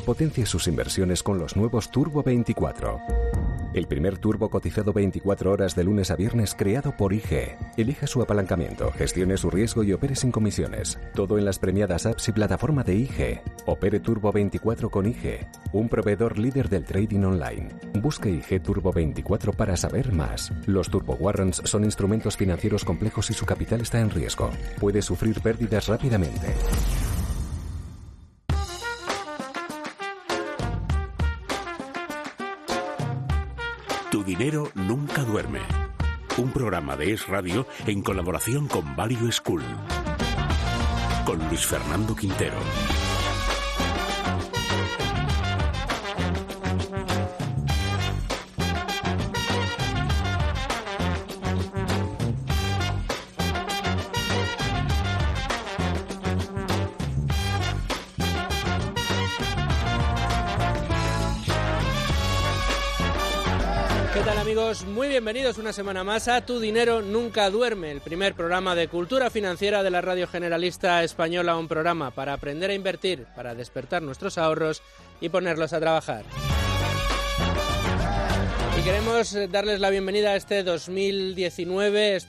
Potencie sus inversiones con los nuevos Turbo 24. El primer turbo cotizado 24 horas de lunes a viernes creado por IG. Elige su apalancamiento, gestione su riesgo y opere sin comisiones. Todo en las premiadas apps y plataforma de IG. Opere Turbo 24 con IG, un proveedor líder del trading online. Busque IG Turbo 24 para saber más. Los Turbo Warrants son instrumentos financieros complejos y su capital está en riesgo. Puede sufrir pérdidas rápidamente. Tu dinero nunca duerme. Un programa de Es Radio en colaboración con Value School. Con Luis Fernando Quintero. Amigos, muy bienvenidos una semana más a Tu Dinero Nunca Duerme, el primer programa de cultura financiera de la Radio Generalista Española, un programa para aprender a invertir, para despertar nuestros ahorros y ponerlos a trabajar. Y queremos darles la bienvenida a este 2019,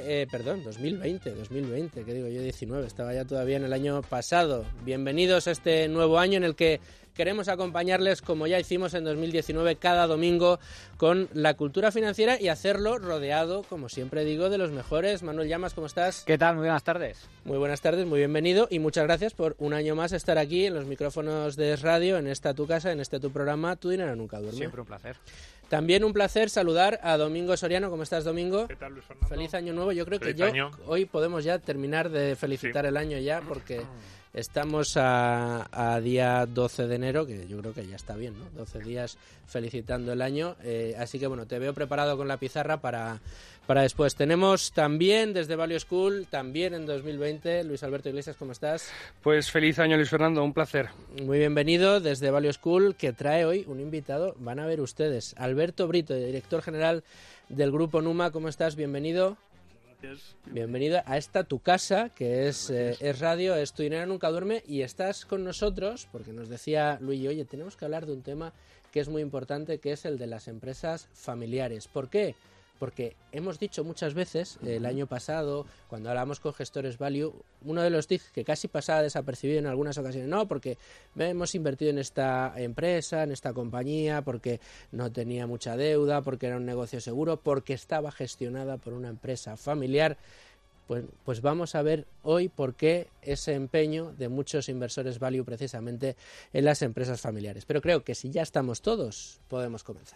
2020, ¿qué digo yo? 19, estaba ya todavía en el año pasado. Bienvenidos a este nuevo año en el que queremos acompañarles, como ya hicimos en 2019, cada domingo con la cultura financiera y hacerlo rodeado, como siempre digo, de los mejores. Manuel Llamas, ¿cómo estás? ¿Qué tal? Muy buenas tardes. Muy buenas tardes, muy bienvenido y muchas gracias por un año más estar aquí en los micrófonos de Es Radio, en esta tu casa, en este tu programa, Tu Dinero Nunca Duerme. Siempre un placer. También un placer saludar a Domingo Soriano. ¿Cómo estás, Domingo? ¿Qué tal, Luis Fernando? Feliz año nuevo. Yo creo Feliz que año. Hoy podemos ya terminar de felicitar el año ya, porque estamos a día 12 de enero, que yo creo que ya está bien, ¿no? 12 días felicitando el año. Así que, bueno, te veo preparado con la pizarra para después. Tenemos también desde Value School, también en 2020, Luis Alberto Iglesias, ¿cómo estás? Pues feliz año, Luis Fernando, un placer. Muy bienvenido desde Value School, que trae hoy un invitado, van a ver ustedes, Alberto Brito, director general del Grupo Numa. ¿Cómo estás? Bienvenido. Gracias. Bienvenido a esta tu casa, que es Radio, es Tu Dinero Nunca Duerme, y estás con nosotros porque nos decía Luis, oye, tenemos que hablar de un tema que es muy importante, que es el de las empresas familiares. ¿Por qué? Porque hemos dicho muchas veces, el año pasado, cuando hablamos con gestores Value, uno de los tips que casi pasaba desapercibido en algunas ocasiones, no, porque hemos invertido en esta empresa, en esta compañía, porque no tenía mucha deuda, porque era un negocio seguro, porque estaba gestionada por una empresa familiar. Pues vamos a ver hoy por qué ese empeño de muchos inversores Value precisamente en las empresas familiares. Pero creo que si ya estamos todos, podemos comenzar.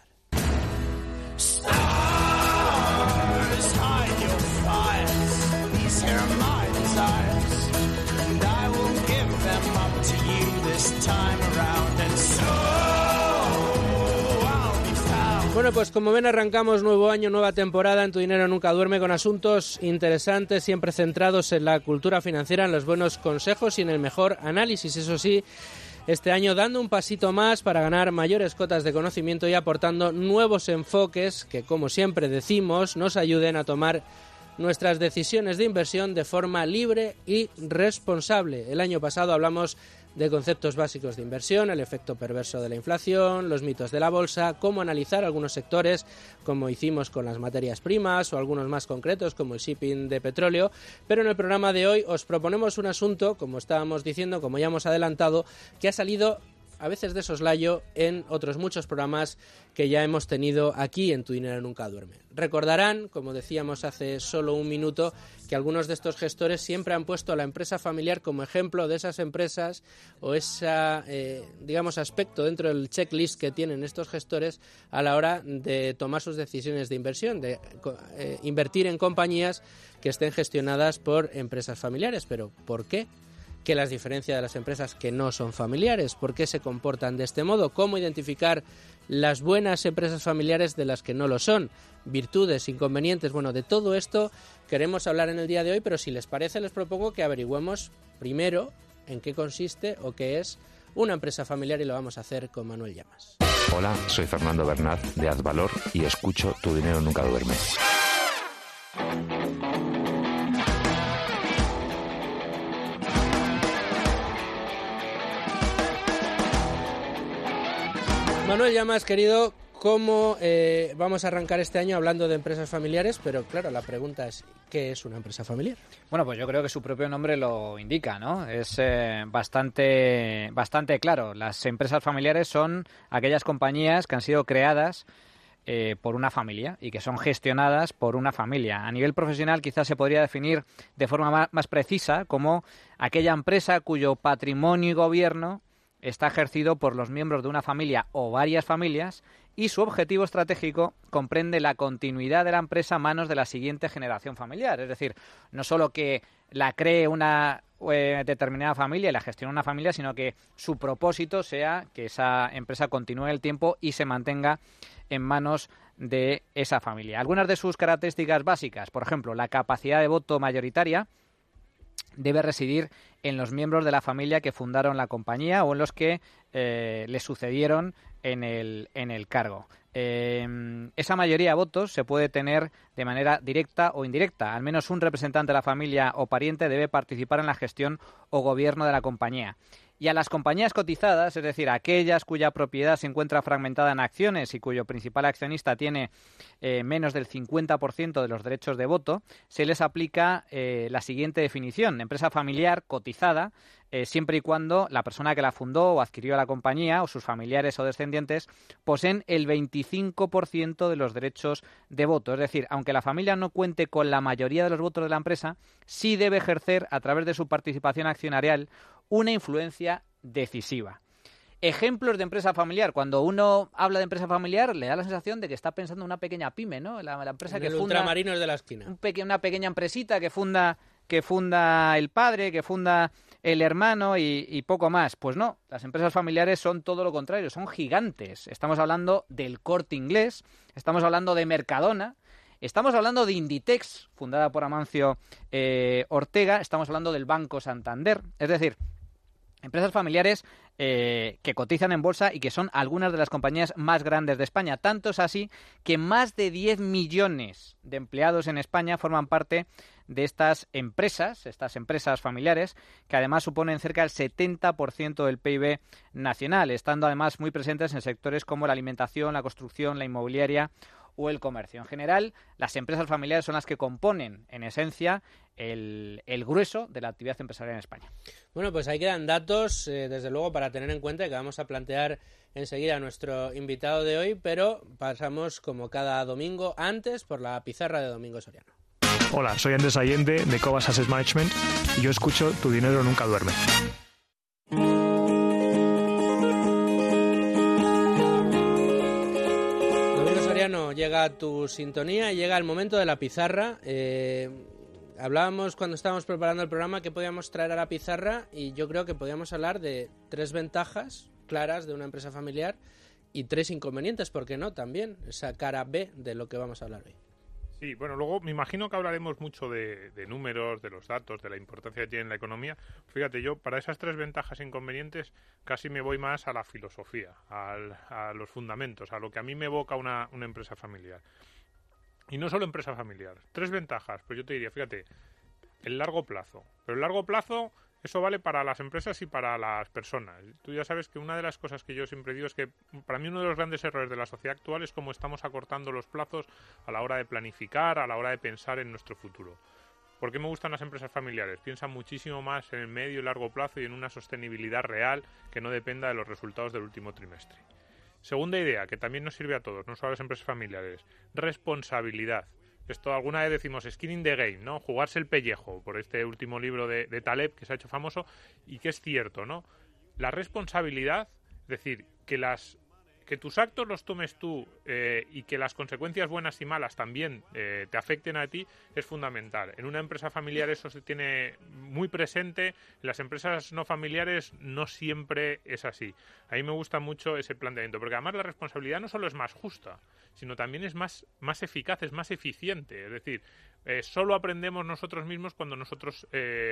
Hide your fires, these here are my desires, and I will give them up to you this time around, and so I'll be found. Bueno, pues como ven, arrancamos nuevo año, nueva temporada en Tu Dinero Nunca Duerme, con asuntos interesantes, siempre centrados en la cultura financiera, en los buenos consejos y en el mejor análisis, eso sí. Este año dando un pasito más para ganar mayores cotas de conocimiento y aportando nuevos enfoques que, como siempre decimos, nos ayuden a tomar nuestras decisiones de inversión de forma libre y responsable. El año pasado hablamos de conceptos básicos de inversión, el efecto perverso de la inflación, los mitos de la bolsa, cómo analizar algunos sectores, como hicimos con las materias primas, o algunos más concretos, como el shipping de petróleo. Pero en el programa de hoy os proponemos un asunto, como estábamos diciendo, como ya hemos adelantado, que ha salido a veces de soslayo en otros muchos programas que ya hemos tenido aquí en Tu Dinero Nunca Duerme. Recordarán, como decíamos hace solo un minuto, que algunos de estos gestores siempre han puesto a la empresa familiar como ejemplo de esas empresas o ese, aspecto dentro del checklist que tienen estos gestores a la hora de tomar sus decisiones de inversión, de invertir en compañías que estén gestionadas por empresas familiares. Pero ¿por qué? ¿Qué las diferencia de las empresas que no son familiares? ¿Por qué se comportan de este modo? ¿Cómo identificar las buenas empresas familiares de las que no lo son? Virtudes, inconvenientes, bueno, de todo esto queremos hablar en el día de hoy, pero si les parece les propongo que averigüemos primero en qué consiste o qué es una empresa familiar, y lo vamos a hacer con Manuel Llamas. Hola, soy Fernando Bernat de Advalor y escucho Tu Dinero Nunca Duerme. Manuel Llamas, querido, ¿cómo vamos a arrancar este año hablando de empresas familiares? Pero claro, la pregunta es, ¿qué es una empresa familiar? Bueno, pues yo creo que su propio nombre lo indica, ¿no? Es bastante claro. Las empresas familiares son aquellas compañías que han sido creadas por una familia y que son gestionadas por una familia. A nivel profesional quizás se podría definir de forma más precisa como aquella empresa cuyo patrimonio y gobierno está ejercido por los miembros de una familia o varias familias y su objetivo estratégico comprende la continuidad de la empresa a manos de la siguiente generación familiar. Es decir, no solo que la cree una determinada familia y la gestione una familia, sino que su propósito sea que esa empresa continúe el tiempo y se mantenga en manos de esa familia. Algunas de sus características básicas, por ejemplo, la capacidad de voto mayoritaria debe residir en los miembros de la familia que fundaron la compañía o en los que le sucedieron en el cargo. Esa mayoría de votos se puede tener de manera directa o indirecta. Al menos un representante de la familia o pariente debe participar en la gestión o gobierno de la compañía. Y a las compañías cotizadas, es decir, aquellas cuya propiedad se encuentra fragmentada en acciones y cuyo principal accionista tiene menos del 50% de los derechos de voto, se les aplica la siguiente definición: empresa familiar cotizada, siempre y cuando la persona que la fundó o adquirió la compañía o sus familiares o descendientes poseen el 25% de los derechos de voto. Es decir, aunque la familia no cuente con la mayoría de los votos de la empresa, sí debe ejercer a través de su participación accionarial una influencia decisiva. Ejemplos de empresa familiar. Cuando uno habla de empresa familiar, le da la sensación de que está pensando en una pequeña pyme, ¿no? La empresa que funda Ultramarinos de la esquina. Una pequeña empresita que funda el padre, que funda el hermano y poco más. Pues no, las empresas familiares son todo lo contrario, son gigantes. Estamos hablando del Corte Inglés, estamos hablando de Mercadona, estamos hablando de Inditex, fundada por Amancio Ortega, estamos hablando del Banco Santander. Es decir, empresas familiares que cotizan en bolsa y que son algunas de las compañías más grandes de España. Tanto es así que más de 10 millones de empleados en España forman parte de estas empresas familiares, que además suponen cerca del 70% del PIB nacional, estando además muy presentes en sectores como la alimentación, la construcción, la inmobiliaria o el comercio. En general, las empresas familiares son las que componen, en esencia, el grueso de la actividad empresarial en España. Bueno, pues ahí quedan datos, desde luego, para tener en cuenta, que vamos a plantear enseguida a nuestro invitado de hoy, pero pasamos, como cada domingo, antes por la pizarra de Domingo Soriano. Hola, soy Andrés Allende de Cobas Asset Management y yo escucho Tu Dinero Nunca Duerme. Domingo Soriano, llega tu sintonía y llega el momento de la pizarra. Hablábamos cuando estábamos preparando el programa que podíamos traer a la pizarra, y yo creo que podíamos hablar de 3 ventajas claras de una empresa familiar y 3 inconvenientes, ¿por qué no? También esa cara B de lo que vamos a hablar hoy. Sí, bueno, luego me imagino que hablaremos mucho de números, de los datos, de la importancia que tiene en la economía. Fíjate, yo para esas 3 ventajas e inconvenientes casi me voy más a la filosofía, a los fundamentos, a lo que a mí me evoca una empresa familiar. Y no solo empresa familiar. 3 ventajas, pues yo te diría, fíjate, el largo plazo. Pero el largo plazo, eso vale para las empresas y para las personas. Tú ya sabes que una de las cosas que yo siempre digo es que para mí uno de los grandes errores de la sociedad actual es cómo estamos acortando los plazos a la hora de planificar, a la hora de pensar en nuestro futuro. ¿Por qué me gustan las empresas familiares? Piensan muchísimo más en el medio y largo plazo y en una sostenibilidad real que no dependa de los resultados del último trimestre. Segunda idea, que también nos sirve a todos, no solo a las empresas familiares: responsabilidad. Esto alguna vez decimos skin in the game, ¿no? Jugarse el pellejo, por este último libro de Taleb que se ha hecho famoso, y que es cierto, ¿no? La responsabilidad, es decir, que tus actos los tomes tú y que las consecuencias buenas y malas también te afecten a ti, es fundamental. En una empresa familiar eso se tiene muy presente, en las empresas no familiares no siempre es así. A mí me gusta mucho ese planteamiento, porque además la responsabilidad no solo es más justa, sino también es más eficaz, es más eficiente. Es decir, solo aprendemos nosotros mismos cuando nosotros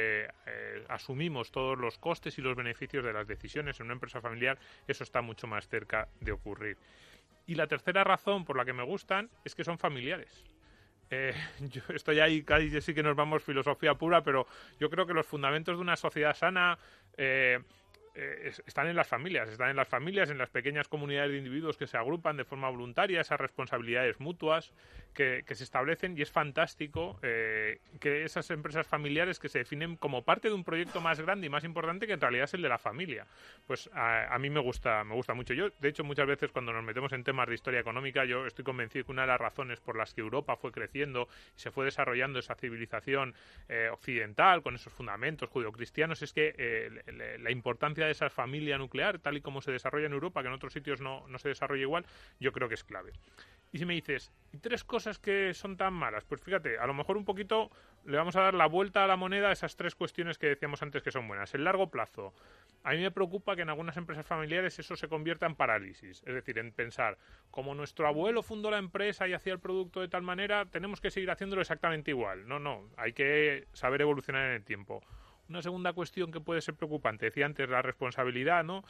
asumimos todos los costes y los beneficios de las decisiones. En una empresa familiar eso está mucho más cerca de ocurrir. Y la tercera razón por la que me gustan es que son familiares. Yo estoy ahí, casi sí que nos vamos filosofía pura, pero yo creo que los fundamentos de una sociedad sana están en las familias, en las pequeñas comunidades de individuos que se agrupan de forma voluntaria, esas responsabilidades mutuas que se establecen, y es fantástico que esas empresas familiares que se definen como parte de un proyecto más grande y más importante, que en realidad es el de la familia, pues a mí me gusta mucho. Yo, de hecho, muchas veces cuando nos metemos en temas de historia económica, yo estoy convencido que una de las razones por las que Europa fue creciendo y se fue desarrollando esa civilización occidental con esos fundamentos judeocristianos es que la importancia de esa familia nuclear, tal y como se desarrolla en Europa, que en otros sitios no se desarrolla igual, yo creo que es clave. Y si me dices, ¿y 3 cosas que son tan malas? Pues fíjate, a lo mejor un poquito le vamos a dar la vuelta a la moneda a esas 3 cuestiones que decíamos antes que son buenas. El largo plazo. A mí me preocupa que en algunas empresas familiares eso se convierta en parálisis. Es decir, en pensar, como nuestro abuelo fundó la empresa y hacía el producto de tal manera, tenemos que seguir haciéndolo exactamente igual. No, hay que saber evolucionar en el tiempo. Una segunda cuestión que puede ser preocupante, decía antes, la responsabilidad, ¿no?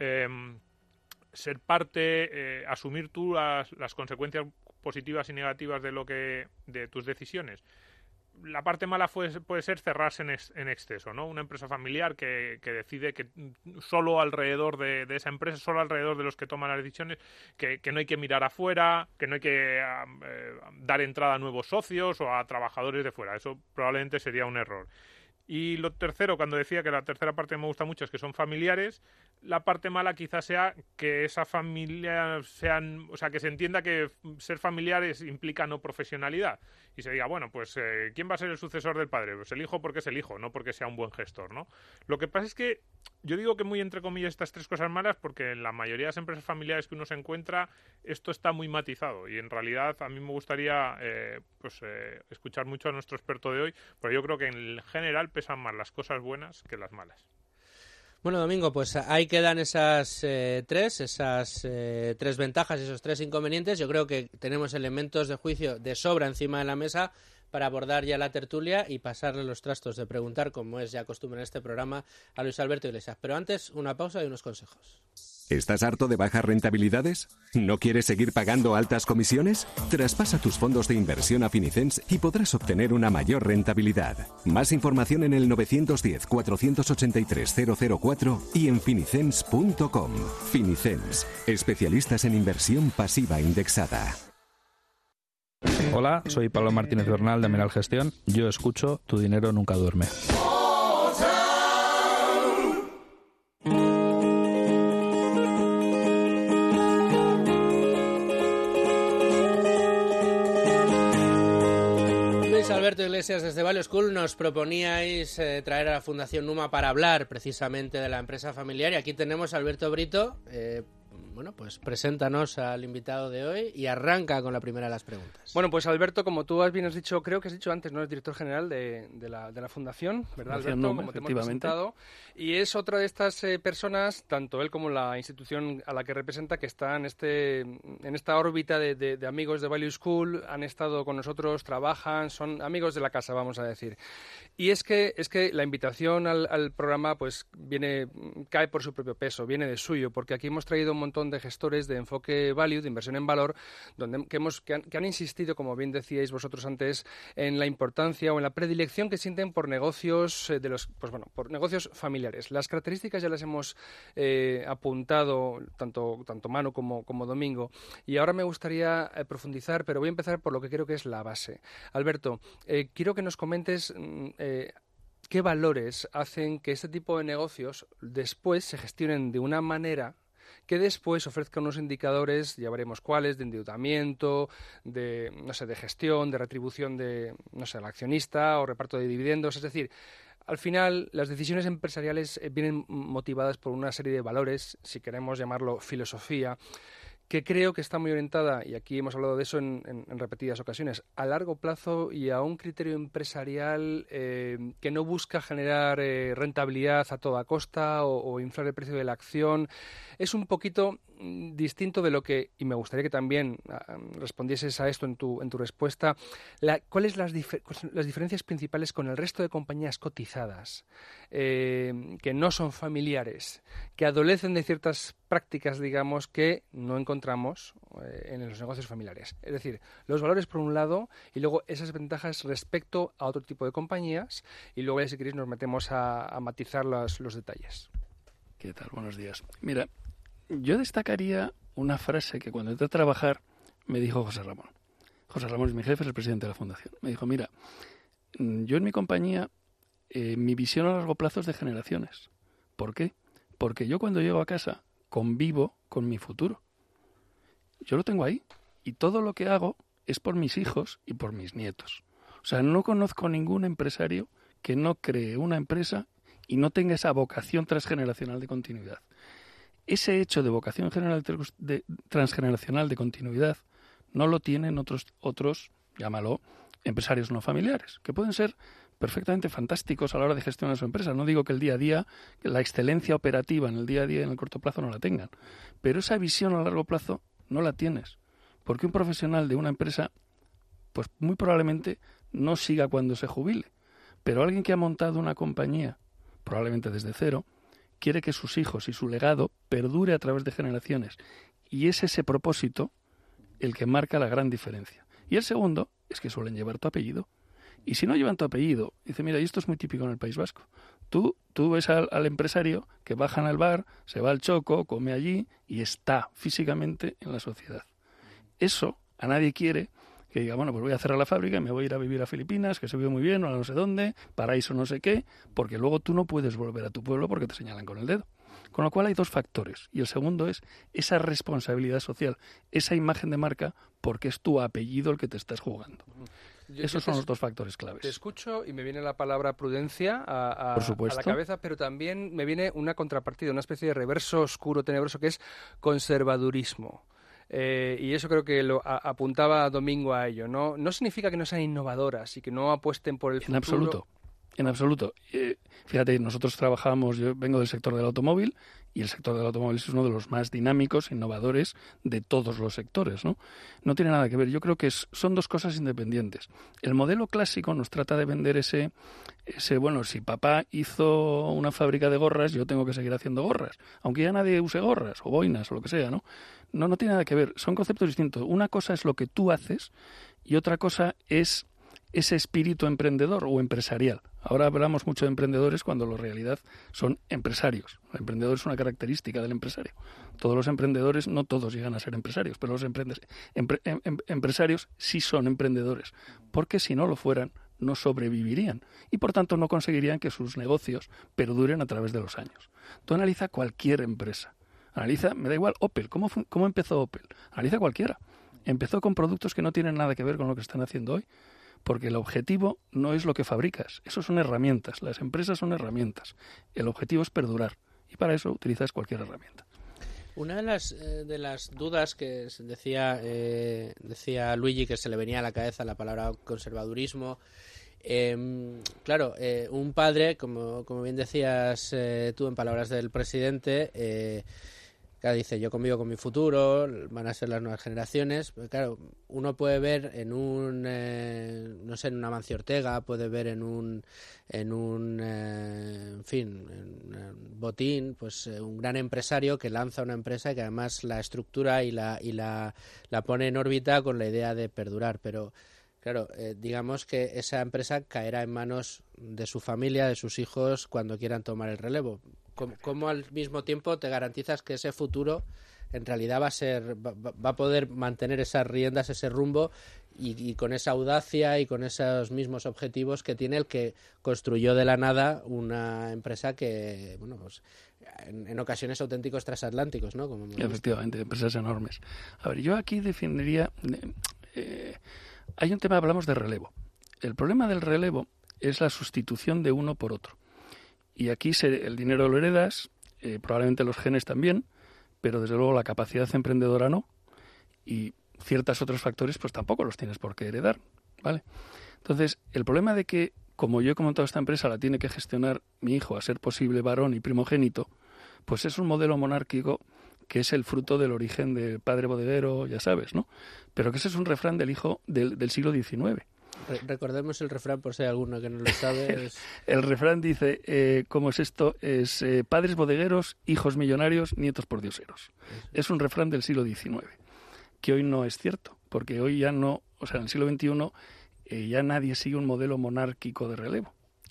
Ser parte, asumir tú las consecuencias positivas y negativas de tus decisiones. La parte mala puede ser cerrarse en exceso, ¿no? Una empresa familiar que decide que solo alrededor de esa empresa, solo alrededor de los que toman las decisiones, que no hay que mirar afuera, que no hay que dar entrada a nuevos socios o a trabajadores de fuera. Eso probablemente sería un error. Y lo tercero, cuando decía que la tercera parte me gusta mucho, es que son familiares. La parte mala quizás sea que esa familia que se entienda que ser familiares implica no profesionalidad. Y se diga, bueno, pues ¿quién va a ser el sucesor del padre? Pues el hijo porque es el hijo, no porque sea un buen gestor, ¿no? Lo que pasa es que yo digo que muy entre comillas estas 3 cosas malas porque en la mayoría de las empresas familiares que uno se encuentra esto está muy matizado, y en realidad a mí me gustaría escuchar mucho a nuestro experto de hoy, pero yo creo que en general pesan más las cosas buenas que las malas. Bueno, Domingo, pues ahí quedan esas 3 ventajas, esos 3 inconvenientes. Yo creo que tenemos elementos de juicio de sobra encima de la mesa para abordar ya la tertulia y pasarle los trastos de preguntar, como es ya costumbre en este programa, a Luis Alberto Iglesias. Pero antes, una pausa y unos consejos. ¿Estás harto de bajas rentabilidades? ¿No quieres seguir pagando altas comisiones? Traspasa tus fondos de inversión a Finicens y podrás obtener una mayor rentabilidad. Más información en el 910-483-004 y en finicens.com. Finicens, especialistas en inversión pasiva indexada. Hola, soy Pablo Martínez Bernal de Amiral Gestión. Yo escucho Tu dinero nunca duerme. Alberto Iglesias, desde Value School nos proponíais traer a la Fundación Numa para hablar precisamente de la empresa familiar, y aquí tenemos a Alberto Brito. Bueno, pues preséntanos al invitado de hoy y arranca con la primera de las preguntas. Bueno, pues Alberto, como tú bien has dicho, creo que has dicho antes, ¿no? Es director general de la Fundación, ¿verdad, Alberto? Numa, como te hemos presentado. Y es otra de estas personas, tanto él como la institución a la que representa, que está en esta órbita de amigos de Value School, han estado con nosotros, trabajan, son amigos de la casa, vamos a decir. Y es que la invitación al programa pues cae por su propio peso, viene de suyo, porque aquí hemos traído un montón de gestores de enfoque value, de inversión en valor, que han insistido, como bien decíais vosotros antes, en la importancia o en la predilección que sienten por negocios por negocios familiares. Las características ya las hemos apuntado tanto Manu como Domingo, y ahora me gustaría profundizar, pero voy a empezar por lo que creo que es la base. Alberto, quiero que nos comentes qué valores hacen que este tipo de negocios después se gestionen de una manera que después ofrezca unos indicadores, ya veremos cuáles, de endeudamiento, de gestión, de retribución al accionista o reparto de dividendos. Es decir, al final las decisiones empresariales vienen motivadas por una serie de valores, si queremos llamarlo filosofía, que creo que está muy orientada, y aquí hemos hablado de eso en repetidas ocasiones, a largo plazo y a un criterio empresarial que no busca generar rentabilidad a toda costa o inflar el precio de la acción. Es un poquito distinto de lo que, y me gustaría que también respondieses a esto en tu respuesta, ¿cuáles las diferencias principales con el resto de compañías cotizadas que no son familiares, que adolecen de ciertas prácticas, digamos, que no encontramos en los negocios familiares? Es decir, los valores por un lado y luego esas ventajas respecto a otro tipo de compañías, y luego ya, si queréis, nos metemos a matizar los detalles. ¿Qué tal? Buenos días. Mira, yo destacaría una frase que cuando entré a trabajar me dijo José Ramón. José Ramón es mi jefe, es el presidente de la fundación. Me dijo, mira, yo en mi compañía, mi visión a largo plazo es de generaciones. ¿Por qué? Porque yo cuando llego a casa convivo con mi futuro. Yo lo tengo ahí y todo lo que hago es por mis hijos y por mis nietos. O sea, no conozco ningún empresario que no cree una empresa y no tenga esa vocación transgeneracional de continuidad. Ese hecho de vocación transgeneracional de continuidad no lo tienen otros, llámalo, empresarios no familiares, que pueden ser perfectamente fantásticos a la hora de gestionar su empresa. No digo que el día a día, que la excelencia operativa en el día a día y en el corto plazo no la tengan, pero esa visión a largo plazo no la tienes, porque un profesional de una empresa, pues muy probablemente no siga cuando se jubile, pero alguien que ha montado una compañía, probablemente desde cero, quiere que sus hijos y su legado perdure a través de generaciones, y es ese propósito el que marca la gran diferencia. Y el segundo es que suelen llevar tu apellido. Y si no llevan tu apellido, dice, mira, y esto es muy típico en el País Vasco. Tú ves al empresario que baja al bar, se va al Choco, come allí y está físicamente en la sociedad. Eso a nadie quiere que diga, bueno, pues voy a cerrar la fábrica y me voy a ir a vivir a Filipinas, que se vive muy bien, o a no sé dónde, paraíso no sé qué, porque luego tú no puedes volver a tu pueblo porque te señalan con el dedo. Con lo cual hay dos factores. Y el segundo es esa responsabilidad social, esa imagen de marca, porque es tu apellido el que te estás jugando. Esos son los dos factores claves. Te escucho y me viene la palabra prudencia a la cabeza, pero también me viene una contrapartida, una especie de reverso oscuro, tenebroso, que es conservadurismo. Y eso creo que lo apuntaba Domingo a ello. No significa que no sean innovadoras y que no apuesten por el futuro. En absoluto. Fíjate, nosotros trabajamos, yo vengo del sector del automóvil y el sector del automóvil es uno de los más dinámicos, innovadores de todos los sectores, ¿no? No tiene nada que ver. Yo creo que son dos cosas independientes. El modelo clásico nos trata de vender ese bueno, si papá hizo una fábrica de gorras, yo tengo que seguir haciendo gorras, aunque ya nadie use gorras o boinas o lo que sea, ¿no? No tiene nada que ver. Son conceptos distintos. Una cosa es lo que tú haces y otra cosa es ese espíritu emprendedor o empresarial. Ahora hablamos mucho de emprendedores cuando en realidad son empresarios. El emprendedor es una característica del empresario. Todos los emprendedores, no todos llegan a ser empresarios, pero los empresarios sí son emprendedores, porque si no lo fueran, no sobrevivirían y por tanto no conseguirían que sus negocios perduren a través de los años. Tú analiza cualquier empresa. Analiza, me da igual, Opel. ¿Cómo empezó Opel? Analiza cualquiera. Empezó con productos que no tienen nada que ver con lo que están haciendo hoy. Porque el objetivo no es lo que fabricas, eso son herramientas, las empresas son herramientas, el objetivo es perdurar y para eso utilizas cualquier herramienta. Una de las dudas que decía Luigi, que se le venía a la cabeza la palabra conservadurismo, un padre, como bien decías tú en palabras del presidente, dice, yo convivo con mi futuro, van a ser las nuevas generaciones. Pero claro, uno puede ver en en una Amancio Ortega, puede ver en un Botín, pues un gran empresario que lanza una empresa y que además la estructura y la pone en órbita con la idea de perdurar. Pero claro, digamos que esa empresa caerá en manos de su familia, de sus hijos, cuando quieran tomar el relevo. ¿Cómo al mismo tiempo te garantizas que ese futuro en realidad va a poder mantener esas riendas, ese rumbo y con esa audacia y con esos mismos objetivos que tiene el que construyó de la nada una empresa que, bueno, pues en ocasiones auténticos transatlánticos, ¿no? Como efectivamente, empresas enormes. A ver, yo aquí definiría... hay un tema, hablamos de relevo. El problema del relevo es la sustitución de uno por otro. Y aquí el dinero lo heredas, probablemente los genes también, pero desde luego la capacidad emprendedora no. Y ciertos otros factores pues tampoco los tienes por qué heredar, ¿vale? Entonces, el problema de que, como yo he montado esta empresa, la tiene que gestionar mi hijo, a ser posible varón y primogénito, pues es un modelo monárquico que es el fruto del origen del padre bodeguero, ya sabes, ¿no? Pero que ese es un refrán del siglo XIX. Recordemos el refrán por si hay alguno que no lo sabe. El refrán dice, ¿cómo es esto? Es padres bodegueros, hijos millonarios, nietos pordioseros. Es un refrán del siglo XIX, que hoy no es cierto, porque hoy ya no, o sea, en el siglo XXI ya nadie sigue un modelo monárquico de relevo.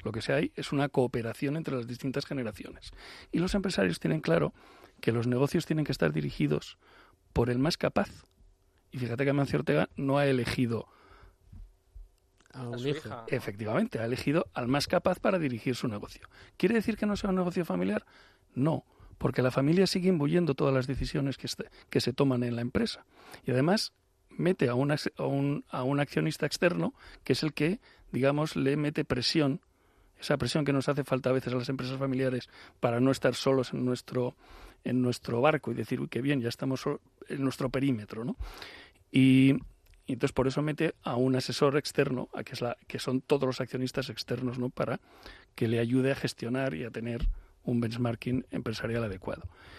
Lo que hay es una cooperación entre las distintas generaciones. Y los empresarios tienen claro que los negocios tienen que estar dirigidos por el más capaz. Y fíjate que Amancio Ortega no ha elegido a un hijo. Efectivamente, ha elegido al más capaz para dirigir su negocio. ¿Quiere decir que no sea un negocio familiar? No, porque la familia sigue imbuyendo todas las decisiones que se toman en la empresa. Y además mete a un accionista externo que es el que, digamos, le mete presión, esa presión que nos hace falta a veces a las empresas familiares para no estar solos en nuestro barco y decir, uy, qué bien, ya estamos en nuestro perímetro, ¿no? Y entonces por eso mete a un asesor externo, que son todos los accionistas externos, ¿no? Para que le ayude a gestionar y a tener un benchmarking empresarial adecuado.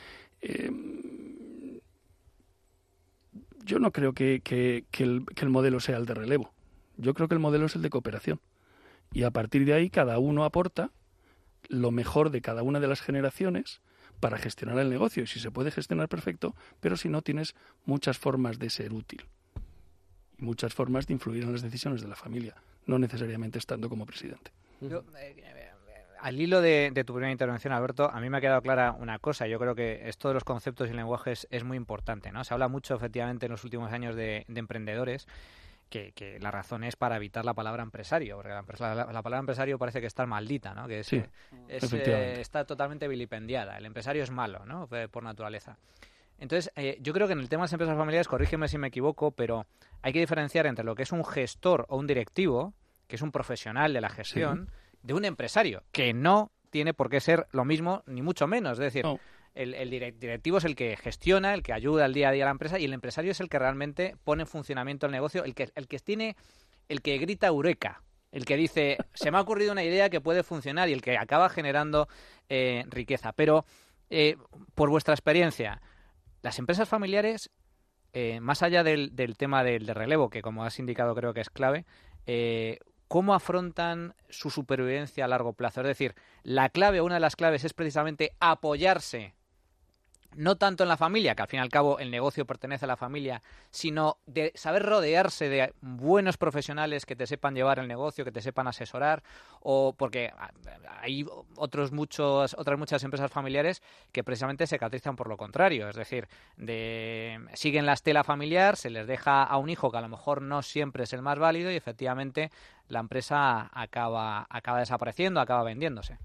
Yo no creo que el modelo sea el de relevo. Yo creo que el modelo es el de cooperación. Y a partir de ahí cada uno aporta lo mejor de cada una de las generaciones para gestionar el negocio. Y si se puede gestionar, perfecto, pero si no, tienes muchas formas de ser útil y muchas formas de influir en las decisiones de la familia, no necesariamente estando como presidente. Al hilo de tu primera intervención, Alberto, a mí me ha quedado clara una cosa. Yo creo que esto de los conceptos y lenguajes es muy importante, ¿no? Se habla mucho, efectivamente, en los últimos años de emprendedores, que la razón es para evitar la palabra empresario, porque la palabra empresario parece que está maldita, ¿no? Que está totalmente vilipendiada. El empresario es malo, ¿no? Por naturaleza. Entonces, yo creo que en el tema de las empresas familiares, corrígeme si me equivoco, pero hay que diferenciar entre lo que es un gestor o un directivo, que es un profesional de la gestión, de un empresario, que no tiene por qué ser lo mismo, ni mucho menos. Es decir, el directivo es el que gestiona, el que ayuda al día a día a la empresa, y el empresario es el que realmente pone en funcionamiento el negocio, el que grita eureka, el que dice, se me ha ocurrido una idea que puede funcionar, y el que acaba generando riqueza. Pero, por vuestra experiencia, las empresas familiares, más allá del tema del relevo, que como has indicado creo que es clave, ¿cómo afrontan su supervivencia a largo plazo? Es decir, la clave, una de las claves es precisamente apoyarse, no tanto en la familia, que al fin y al cabo el negocio pertenece a la familia, sino de saber rodearse de buenos profesionales que te sepan llevar el negocio, que te sepan asesorar, o porque hay otras muchas empresas familiares que precisamente se caracterizan por lo contrario, es decir, siguen la estela familiar, se les deja a un hijo que a lo mejor no siempre es el más válido y efectivamente la empresa acaba desapareciendo, acaba vendiéndose.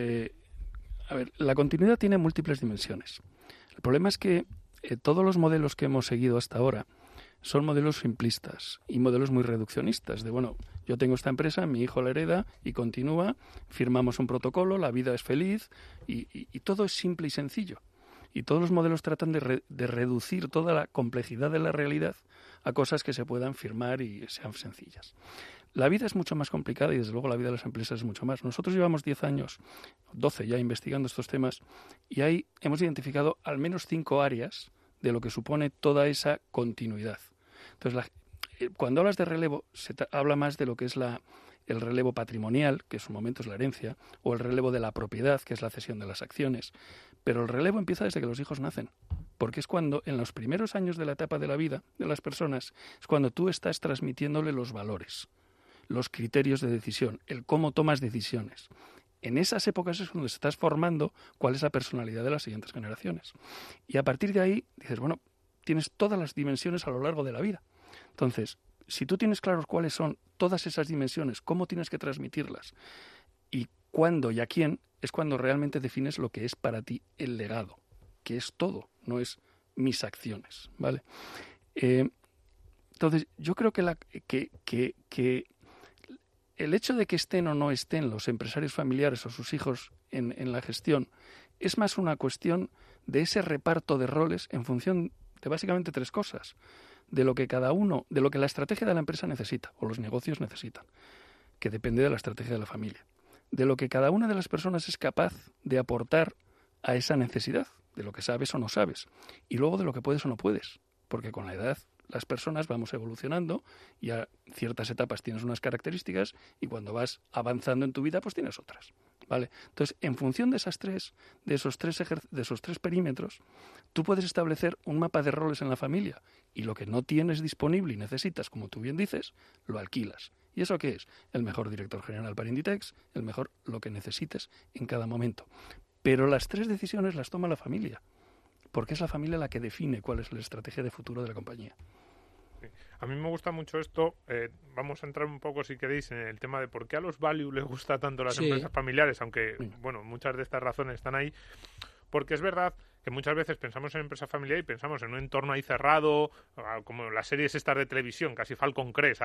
A ver, la continuidad tiene múltiples dimensiones. El problema es que todos los modelos que hemos seguido hasta ahora son modelos simplistas y modelos muy reduccionistas. De, bueno, yo tengo esta empresa, mi hijo la hereda y continúa, firmamos un protocolo, la vida es feliz y todo es simple y sencillo. Y todos los modelos tratan de reducir toda la complejidad de la realidad a cosas que se puedan firmar y sean sencillas. La vida es mucho más complicada y, desde luego, la vida de las empresas es mucho más. Nosotros llevamos 10 años, 12 ya investigando estos temas y ahí hemos identificado al menos 5 áreas de lo que supone toda esa continuidad. Entonces, cuando hablas de relevo, se habla más de lo que es el relevo patrimonial, que en su momento es la herencia, o el relevo de la propiedad, que es la cesión de las acciones. Pero el relevo empieza desde que los hijos nacen, porque es cuando, en los primeros años de la etapa de la vida de las personas, es cuando tú estás transmitiéndole los valores, los criterios de decisión, el cómo tomas decisiones. En esas épocas es cuando estás formando cuál es la personalidad de las siguientes generaciones. Y a partir de ahí dices, bueno, tienes todas las dimensiones a lo largo de la vida. Entonces, si tú tienes claros cuáles son todas esas dimensiones, cómo tienes que transmitirlas y cuándo y a quién, es cuando realmente defines lo que es para ti el legado, que es todo, no es mis acciones, ¿vale? Entonces, yo creo que el hecho de que estén o no estén los empresarios familiares o sus hijos en la gestión es más una cuestión de ese reparto de roles en función de básicamente 3 cosas. De lo que cada uno, de lo que la estrategia de la empresa necesita o los negocios necesitan, que depende de la estrategia de la familia. De lo que cada una de las personas es capaz de aportar a esa necesidad, de lo que sabes o no sabes, y luego de lo que puedes o no puedes, porque con la edad las personas vamos evolucionando y a ciertas etapas tienes unas características y cuando vas avanzando en tu vida pues tienes otras, ¿vale? Entonces, en función de esos tres perímetros, tú puedes establecer un mapa de roles en la familia y lo que no tienes disponible y necesitas, como tú bien dices, lo alquilas. ¿Y eso qué es? El mejor director general para Inditex, el mejor lo que necesites en cada momento. Pero las tres decisiones las toma la familia, porque es la familia la que define cuál es la estrategia de futuro de la compañía. A mí me gusta mucho esto. Vamos a entrar un poco, si queréis, en el tema de por qué a los value les gusta tanto las empresas familiares, aunque, bueno, muchas de estas razones están ahí. Porque es verdad que muchas veces pensamos en empresa familiar y pensamos en un entorno ahí cerrado, como las series estas de televisión, casi Falcon Crest,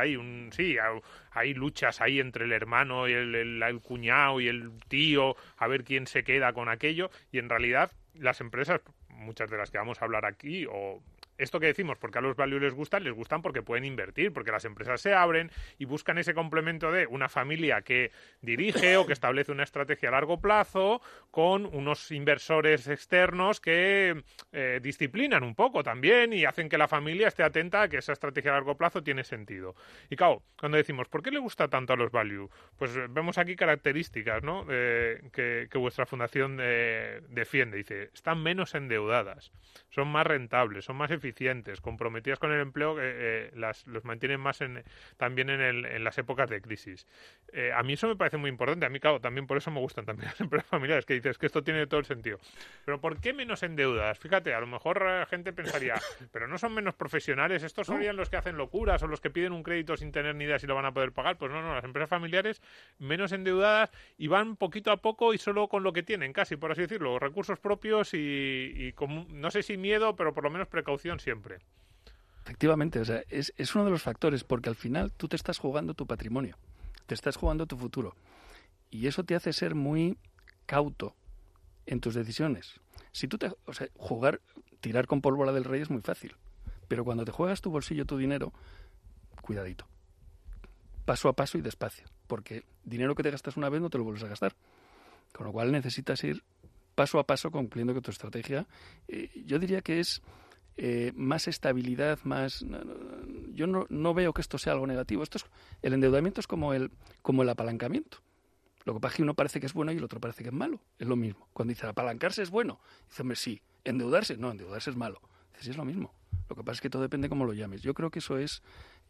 hay luchas ahí entre el hermano y el cuñado y el tío, a ver quién se queda con aquello, y en realidad las empresas, muchas de las que vamos a hablar aquí, o esto que decimos, porque a los value les gustan porque pueden invertir, porque las empresas se abren y buscan ese complemento de una familia que dirige o que establece una estrategia a largo plazo con unos inversores externos que disciplinan un poco también y hacen que la familia esté atenta a que esa estrategia a largo plazo tiene sentido. Y claro, cuando decimos, ¿por qué le gusta tanto a los value? Pues vemos aquí características, ¿no? Que vuestra fundación defiende. Dice, están menos endeudadas, son más rentables, son más eficientes, comprometidas con el empleo, los mantienen más también en las épocas de crisis. A mí eso me parece muy importante. A mí, claro, también por eso me gustan también las empresas familiares, que dices que esto tiene todo el sentido. Pero ¿por qué menos endeudadas? Fíjate, a lo mejor la gente pensaría, pero no son menos profesionales, estos serían los que hacen locuras o los que piden un crédito sin tener ni idea si lo van a poder pagar. Pues no, las empresas familiares menos endeudadas y van poquito a poco y solo con lo que tienen, casi, por así decirlo, recursos propios y con, no sé si miedo, pero por lo menos precaución siempre. Efectivamente, o sea, es uno de los factores, porque al final tú te estás jugando tu patrimonio, te estás jugando tu futuro, y eso te hace ser muy cauto en tus decisiones. Si tú tirar con pólvora del rey es muy fácil, pero cuando te juegas tu bolsillo, tu dinero, cuidadito, paso a paso y despacio, porque dinero que te gastas una vez no te lo vuelves a gastar, con lo cual necesitas ir paso a paso cumpliendo con tu estrategia. Yo diría que es más estabilidad, más... Yo no veo que esto sea algo negativo. El endeudamiento es como el apalancamiento. Lo que pasa es que uno parece que es bueno y el otro parece que es malo. Es lo mismo. Cuando dice apalancarse es bueno, dice, hombre, sí. Endeudarse es malo. Dice, sí, es lo mismo. Lo que pasa es que todo depende cómo lo llames. Yo creo que eso es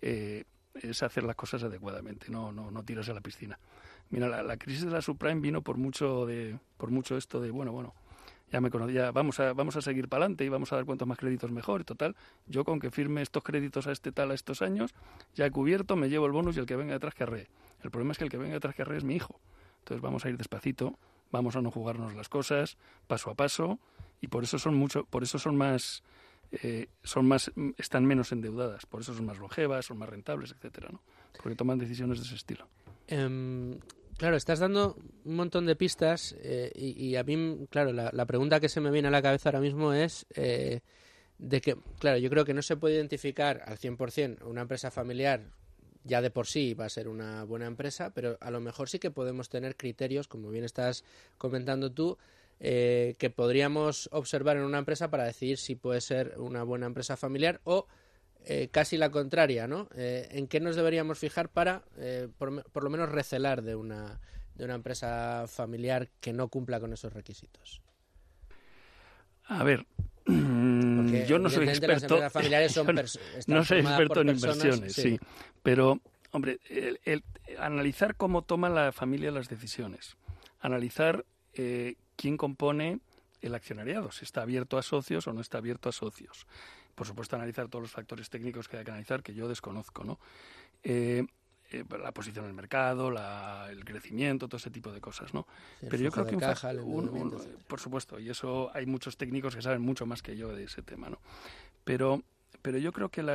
hacer las cosas adecuadamente, no tirarse a la piscina. Mira, la crisis de la subprime vino por mucho esto de, bueno, ya me conocí, ya vamos a seguir para adelante y vamos a dar cuantos más créditos mejor y total. Yo con que firme estos créditos a estos años, ya he cubierto, me llevo el bonus y el que venga detrás que arree. El problema es que el que venga detrás que arree es mi hijo. Entonces vamos a ir despacito, vamos a no jugarnos las cosas, paso a paso, y por eso están menos endeudadas, por eso son más longevas, son más rentables, etcétera, ¿no? Porque toman decisiones de ese estilo. Claro, estás dando un montón de pistas y a mí, claro, la pregunta que se me viene a la cabeza ahora mismo es de que, claro, yo creo que no se puede identificar al 100% una empresa familiar ya de por sí va a ser una buena empresa, pero a lo mejor sí que podemos tener criterios, como bien estás comentando tú, que podríamos observar en una empresa para decidir si puede ser una buena empresa familiar o casi la contraria, ¿no? ¿En qué nos deberíamos fijar para, por lo menos, recelar de una empresa familiar que no cumpla con esos requisitos? A ver, yo no soy experto. Las familiares son no soy experto en inversiones, sí. Pero, hombre, el analizar cómo toma la familia las decisiones, analizar quién compone el accionariado, si está abierto a socios o no está abierto a socios. Por supuesto, analizar todos los factores técnicos que hay que analizar, que yo desconozco, ¿no? La posición en el mercado, el crecimiento, todo ese tipo de cosas, ¿no? Sí, pero yo creo que por supuesto, y eso hay muchos técnicos que saben mucho más que yo de ese tema, ¿no? Pero yo creo que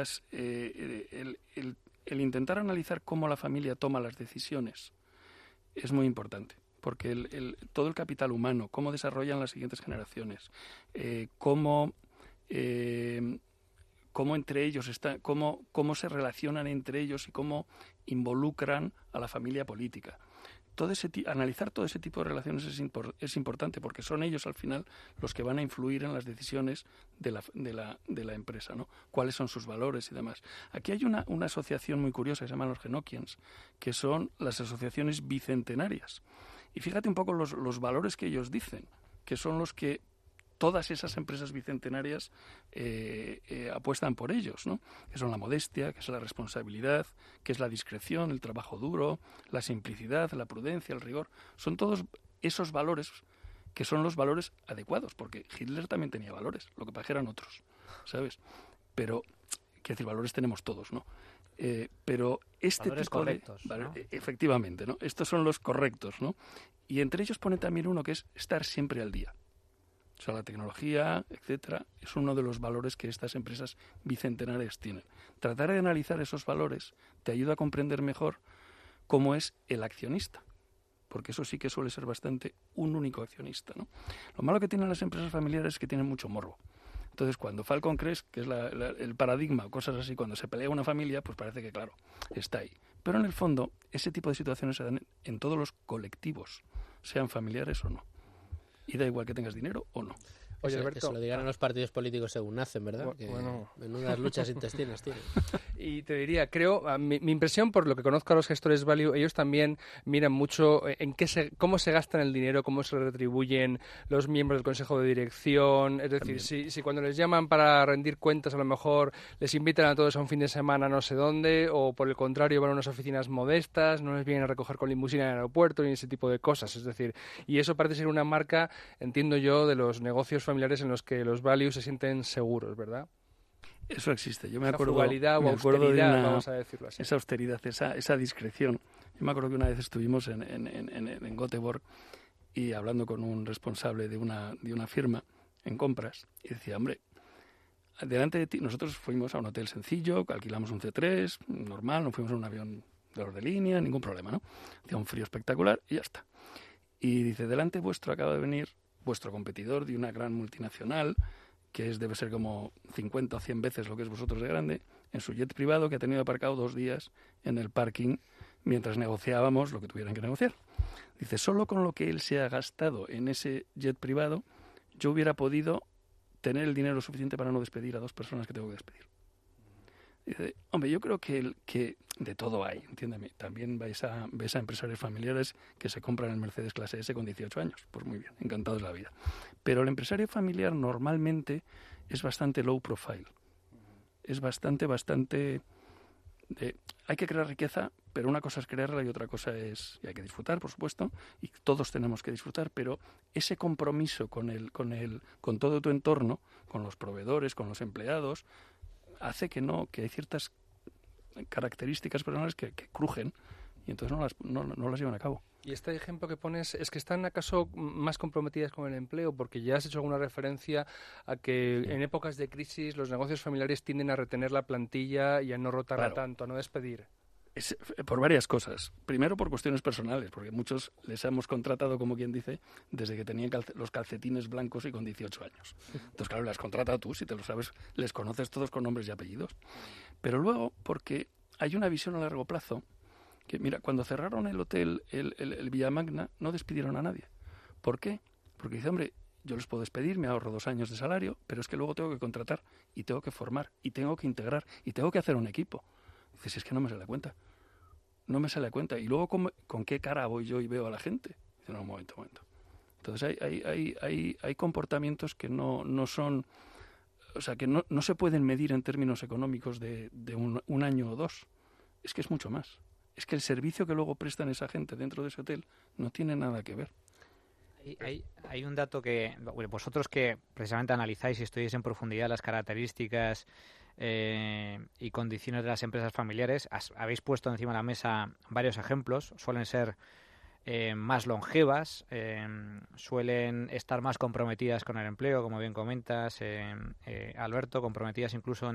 el intentar analizar cómo la familia toma las decisiones es muy importante. Porque todo el capital humano, cómo desarrollan las siguientes generaciones, cómo entre ellos cómo se relacionan entre ellos y cómo involucran a la familia política. Analizar todo ese tipo de relaciones es importante porque son ellos al final los que van a influir en las decisiones de la empresa, ¿no? Cuáles son sus valores y demás. Aquí hay una asociación muy curiosa que se llama los Genokians, que son las asociaciones bicentenarias. Y fíjate un poco los valores que ellos dicen, que son los que todas esas empresas bicentenarias apuestan por ellos, ¿no? Que son la modestia, que es la responsabilidad, que es la discreción, el trabajo duro, la simplicidad, la prudencia, el rigor. Son todos esos valores que son los valores adecuados, porque Hitler también tenía valores, lo que pasa eran otros, ¿sabes? Pero, quiero decir, valores tenemos todos, ¿no? Pero este valores tipo correctos, de... ¿no? Efectivamente, ¿no? Estos son los correctos, ¿no? Y entre ellos pone también uno que es estar siempre al día. O sea, la tecnología, etcétera, es uno de los valores que estas empresas bicentenarias tienen. Tratar de analizar esos valores te ayuda a comprender mejor cómo es el accionista, porque eso sí que suele ser bastante un único accionista, ¿no? Lo malo que tienen las empresas familiares es que tienen mucho morbo. Entonces, cuando Falcon Crest, que es el paradigma o cosas así, cuando se pelea una familia, pues parece que, claro, está ahí. Pero en el fondo, ese tipo de situaciones se dan en todos los colectivos, sean familiares o no. Y da igual que tengas dinero o no. Oye, Alberto, que se lo digan a los partidos políticos según nacen, ¿verdad? Bueno. Menudas luchas intestinas tienen. Y te diría, mi impresión, por lo que conozco a los gestores value, ellos también miran mucho en cómo se gastan el dinero, cómo se retribuyen los miembros del consejo de dirección. Es decir, si cuando les llaman para rendir cuentas, a lo mejor les invitan a todos a un fin de semana no sé dónde, o por el contrario van a unas oficinas modestas, no les vienen a recoger con limusina en el aeropuerto, ni ese tipo de cosas. Es decir, y eso parece ser una marca, entiendo yo, de los negocios familiares en los que los values se sienten seguros, ¿verdad? Eso existe. Yo me esa acuerdo, frugalidad o austeridad, de una, vamos a decirlo así. Esa austeridad, esa discreción. Yo me acuerdo que una vez estuvimos en Göteborg y hablando con un responsable de una firma en compras y decía, hombre, delante de ti, nosotros fuimos a un hotel sencillo, alquilamos un C3, normal, no fuimos en un avión de los de línea, ningún problema, ¿no? Hacía un frío espectacular y ya está. Y dice, delante vuestro acaba de venir vuestro competidor de una gran multinacional, que debe ser como 50 o 100 veces lo que es vosotros de grande, en su jet privado que ha tenido aparcado 2 días en el parking mientras negociábamos lo que tuvieran que negociar. Dice, solo con lo que él se ha gastado en ese jet privado, yo hubiera podido tener el dinero suficiente para no despedir a 2 personas que tengo que despedir. Dice, hombre, yo creo que de todo hay, entiéndeme. También ves a empresarios familiares que se compran el Mercedes clase S con 18 años. Pues muy bien, encantados de la vida. Pero el empresario familiar normalmente es bastante low profile. Es bastante... hay que crear riqueza, pero una cosa es crearla y otra cosa es... Y hay que disfrutar, por supuesto, y todos tenemos que disfrutar, pero ese compromiso con todo tu entorno, con los proveedores, con los empleados, hace que hay ciertas características personales que crujen y entonces no las llevan a cabo. Y este ejemplo que pones, ¿es que están acaso más comprometidas con el empleo? Porque ya has hecho alguna referencia a que en épocas de crisis los negocios familiares tienden a retener la plantilla y a no rotarla tanto, a no despedir. Por varias cosas. Primero, por cuestiones personales, porque muchos les hemos contratado, como quien dice, desde que tenían los calcetines blancos y con 18 años. Entonces, claro, las has contratado tú, si te lo sabes, les conoces todos con nombres y apellidos. Pero luego, porque hay una visión a largo plazo, que mira, cuando cerraron el hotel, el Villamagna, no despidieron a nadie. ¿Por qué? Porque dice, hombre, yo les puedo despedir, me ahorro 2 años de salario, pero es que luego tengo que contratar y tengo que formar y tengo que integrar y tengo que hacer un equipo. Dices, si es que no me sale a cuenta. No me sale a cuenta. Y luego, ¿con qué cara voy yo y veo a la gente? Dice, no, un momento. Entonces, hay comportamientos que no son... O sea, que no se pueden medir en términos económicos de un año o 2. Es que es mucho más. Es que el servicio que luego prestan esa gente dentro de ese hotel no tiene nada que ver. Hay un dato que vosotros que precisamente analizáis y estudiáis en profundidad las características y condiciones de las empresas familiares, habéis puesto encima de la mesa varios ejemplos. Suelen ser más longevas, suelen estar más comprometidas con el empleo, como bien comentas, Alberto, comprometidas incluso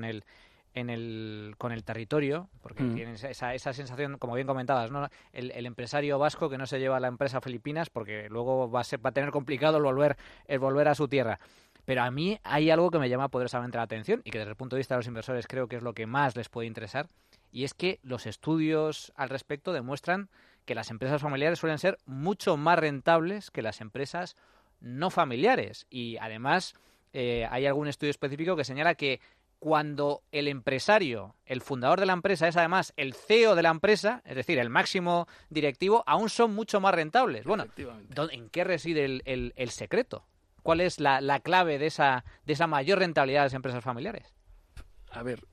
con el territorio, porque tienen esa sensación, como bien comentabas, ¿no? El empresario vasco que no se lleva a la empresa a Filipinas porque luego va a tener complicado el volver a su tierra. Pero a mí hay algo que me llama poderosamente la atención y que desde el punto de vista de los inversores creo que es lo que más les puede interesar, y es que los estudios al respecto demuestran que las empresas familiares suelen ser mucho más rentables que las empresas no familiares. Y además hay algún estudio específico que señala que cuando el empresario, el fundador de la empresa, es además el CEO de la empresa, es decir, el máximo directivo, aún son mucho más rentables. Bueno, ¿en qué reside el secreto? ¿Cuál es la clave de esa mayor rentabilidad de las empresas familiares? A ver,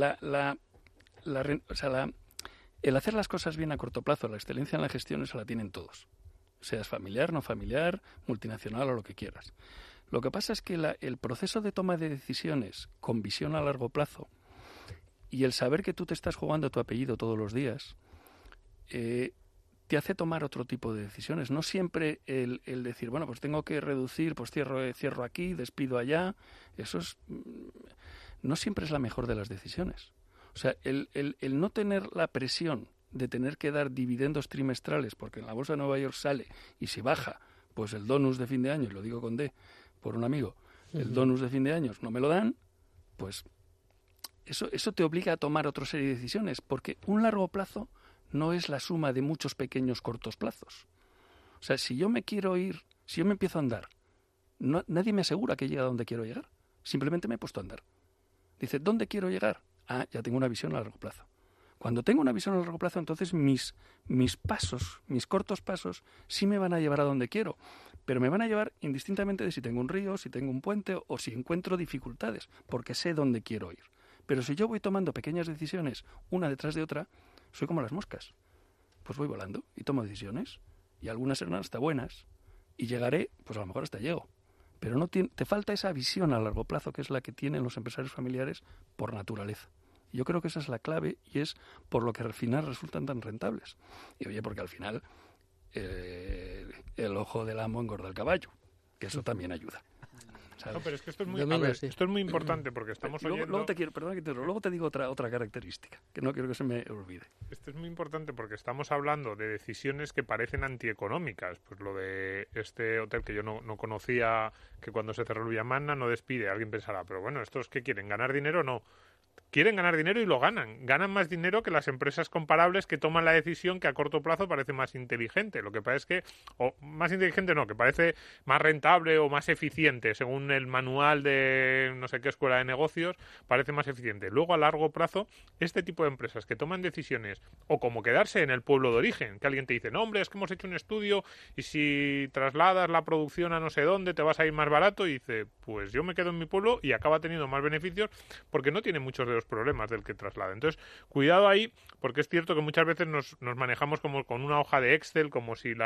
el hacer las cosas bien a corto plazo, la excelencia en la gestión, esa la tienen todos. Seas familiar, no familiar, multinacional o lo que quieras. Lo que pasa es que el proceso de toma de decisiones con visión a largo plazo y el saber que tú te estás jugando tu apellido todos los días te hace tomar otro tipo de decisiones. No siempre el decir, bueno, pues tengo que reducir, pues cierro aquí, despido allá. No siempre es la mejor de las decisiones. O sea, el no tener la presión de tener que dar dividendos trimestrales, porque en la bolsa de Nueva York sale y si baja, pues el donus de fin de año, y lo digo con D, por un amigo, el donus de fin de año no me lo dan, pues eso te obliga a tomar otra serie de decisiones, porque un largo plazo no es la suma de muchos pequeños cortos plazos. O sea, si yo me empiezo a andar, nadie me asegura que llegue a donde quiero llegar, simplemente me he puesto a andar. Dice, ¿dónde quiero llegar? Ah, ya tengo una visión a largo plazo. Cuando tengo una visión a largo plazo, entonces mis pasos, mis cortos pasos, sí me van a llevar a donde quiero, pero me van a llevar indistintamente de si tengo un río, si tengo un puente o si encuentro dificultades, porque sé dónde quiero ir. Pero si yo voy tomando pequeñas decisiones, una detrás de otra, soy como las moscas. Pues voy volando y tomo decisiones, y algunas serán hasta buenas, y llegaré, pues a lo mejor hasta llego. Pero te falta esa visión a largo plazo, que es la que tienen los empresarios familiares por naturaleza. Yo creo que esa es la clave y es por lo que al final resultan tan rentables. Y oye, porque al final el ojo del amo engorda el caballo, que eso también ayuda. ¿Sabes? No, pero es que esto es muy importante porque estamos oyendo... Luego te digo otra característica, que no quiero que se me olvide. Esto es muy importante porque estamos hablando de decisiones que parecen antieconómicas. Pues lo de este hotel que yo no conocía, que cuando se cerró el Villamanna no despide. Alguien pensará, pero bueno, ¿estos qué quieren? ¿Ganar dinero o no? Quieren ganar dinero y lo ganan. Ganan más dinero que las empresas comparables que toman la decisión que a corto plazo parece más inteligente. Lo que pasa es que, o más inteligente no, que parece más rentable o más eficiente, según el manual de no sé qué escuela de negocios, parece más eficiente. Luego, a largo plazo, este tipo de empresas que toman decisiones, o como quedarse en el pueblo de origen, que alguien te dice, no, hombre, es que hemos hecho un estudio y si trasladas la producción a no sé dónde te vas a ir más barato, y dice, pues yo me quedo en mi pueblo y acaba teniendo más beneficios porque no tiene muchos de los problemas del que traslada. Entonces, cuidado ahí, porque es cierto que muchas veces nos manejamos como con una hoja de Excel, como si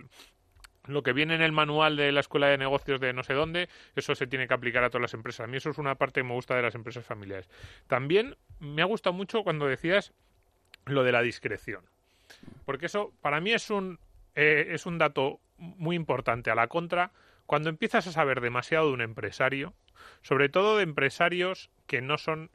lo que viene en el manual de la escuela de negocios de no sé dónde, eso se tiene que aplicar a todas las empresas. A mí eso es una parte que me gusta de las empresas familiares. También me ha gustado mucho cuando decías lo de la discreción, porque eso para mí es un dato muy importante. A la contra, cuando empiezas a saber demasiado de un empresario, sobre todo de empresarios que no son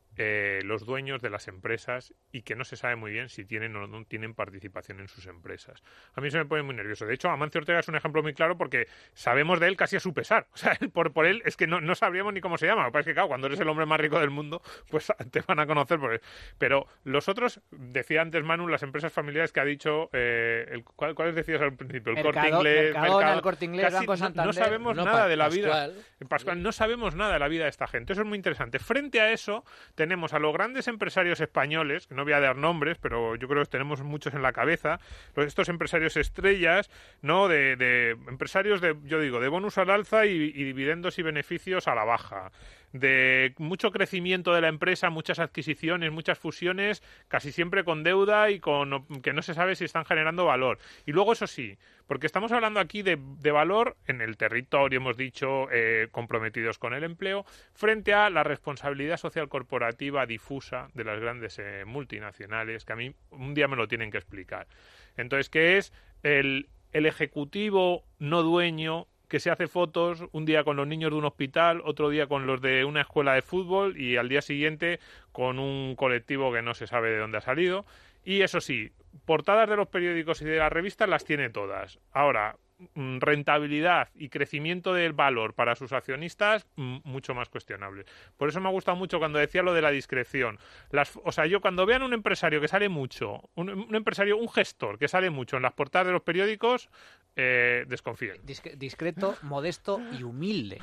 los dueños de las empresas y que no se sabe muy bien si tienen o no tienen participación en sus empresas. A mí se me pone muy nervioso. De hecho, Amancio Ortega es un ejemplo muy claro porque sabemos de él casi a su pesar. O sea, por él es que no sabríamos ni cómo se llama. Lo que pasa es que, claro, cuando eres el hombre más rico del mundo, pues te van a conocer por él. Pero los otros, decía antes Manu, las empresas familiares que ha dicho, ¿cuáles decías al principio? El Corte Inglés, Mercadona, el Corte Inglés, Banco Santander. No sabemos nada de la vida. Pascual, no sabemos nada de la vida de esta gente. Eso es muy interesante. Frente a eso, tenemos a los grandes empresarios españoles, que no voy a dar nombres, pero yo creo que tenemos muchos en la cabeza, estos empresarios estrellas, ¿no? De empresarios de bonus al alza y dividendos y beneficios a la baja, de mucho crecimiento de la empresa, muchas adquisiciones, muchas fusiones, casi siempre con deuda y con que no se sabe si están generando valor. Y luego, eso sí, porque estamos hablando aquí de valor en el territorio, hemos dicho, comprometidos con el empleo, frente a la responsabilidad social corporativa difusa de las grandes multinacionales, que a mí un día me lo tienen que explicar. Entonces, ¿qué es el ejecutivo no dueño que se hace fotos un día con los niños de un hospital, otro día con los de una escuela de fútbol y al día siguiente con un colectivo que no se sabe de dónde ha salido? Y eso sí, portadas de los periódicos y de las revistas las tiene todas. Ahora, rentabilidad y crecimiento del valor para sus accionistas, mucho más cuestionable. Por eso me ha gustado mucho cuando decía lo de la discreción. Yo cuando vean un empresario que sale mucho, un gestor que sale mucho en las portadas de los periódicos, desconfíen. Discreto, modesto y humilde.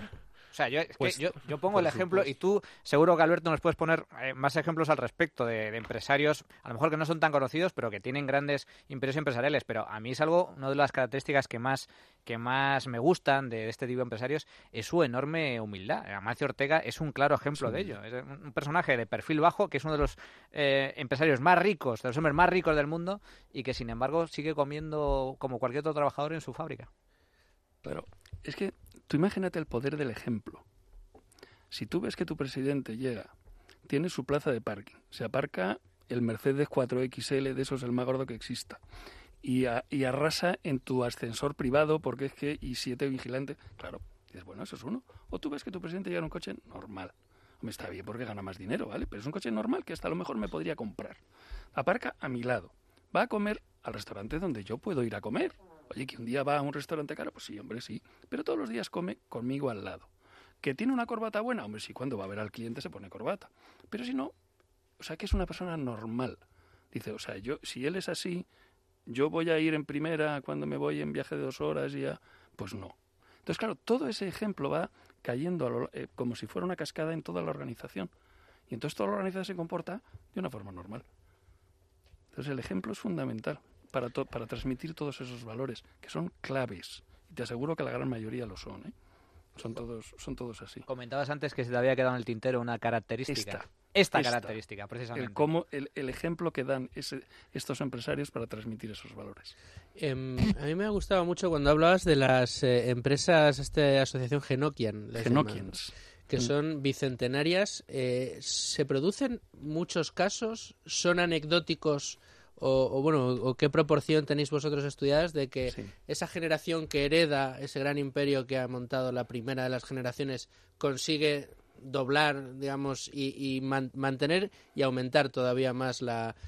O sea, yo pongo el ejemplo y tú seguro que, Alberto, nos puedes poner más ejemplos al respecto de empresarios, a lo mejor que no son tan conocidos, pero que tienen grandes imperios empresariales. Pero a mí es una de las características que más me gustan de este tipo de empresarios es su enorme humildad. Amancio Ortega es un claro ejemplo de ello. Es un personaje de perfil bajo que es uno de los empresarios más ricos, de los hombres más ricos del mundo y que, sin embargo, sigue comiendo como cualquier otro trabajador en su fábrica. Claro, es que tú imagínate el poder del ejemplo. Si tú ves que tu presidente llega, tiene su plaza de parking, se aparca el Mercedes 4XL, de esos el más gordo que exista, y arrasa en tu ascensor privado porque es que, y 7 vigilantes, claro, dices, bueno, eso es uno. O tú ves que tu presidente llega en un coche normal. Me está bien porque gana más dinero, ¿vale? Pero es un coche normal que hasta a lo mejor me podría comprar. Aparca a mi lado. Va a comer al restaurante donde yo puedo ir a comer. Oye, que un día va a un restaurante caro, pues sí, hombre, sí. Pero todos los días come conmigo al lado. ¿Que tiene una corbata buena? Hombre, sí, cuando va a ver al cliente se pone corbata. Pero si no, o sea, que es una persona normal. Dice, o sea, si él es así, yo voy a ir en primera cuando me voy en viaje de 2 horas y ya, pues no. Entonces, claro, todo ese ejemplo va cayendo como si fuera una cascada en toda la organización. Y entonces toda la organización se comporta de una forma normal. Entonces el ejemplo es fundamental para transmitir todos esos valores, que son claves. Y te aseguro que la gran mayoría lo son, ¿eh? Son todos así. Comentabas antes que se te había quedado en el tintero una característica. Esta característica, precisamente. El ejemplo que dan estos empresarios para transmitir esos valores. A mí me ha gustado mucho cuando hablabas de las empresas, esta asociación Genokian. Genokians. Que son bicentenarias. ¿Se producen muchos casos? ¿Son anecdóticos? O qué proporción tenéis vosotros estudiadas de que esa generación que hereda ese gran imperio que ha montado la primera de las generaciones consigue doblar, digamos, y mantener y aumentar todavía más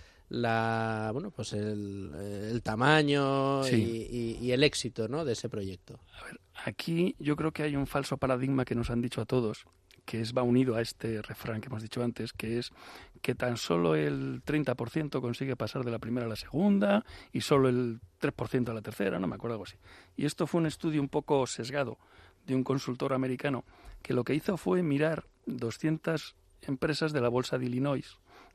el tamaño y el éxito, ¿no?, de ese proyecto? A ver, aquí yo creo que hay un falso paradigma que nos han dicho a todos, que va unido a este refrán que hemos dicho antes, que es que tan solo el 30% consigue pasar de la primera a la segunda y solo el 3% a la tercera, no me acuerdo, algo así. Y esto fue un estudio un poco sesgado de un consultor americano que lo que hizo fue mirar 200 empresas de la bolsa de Illinois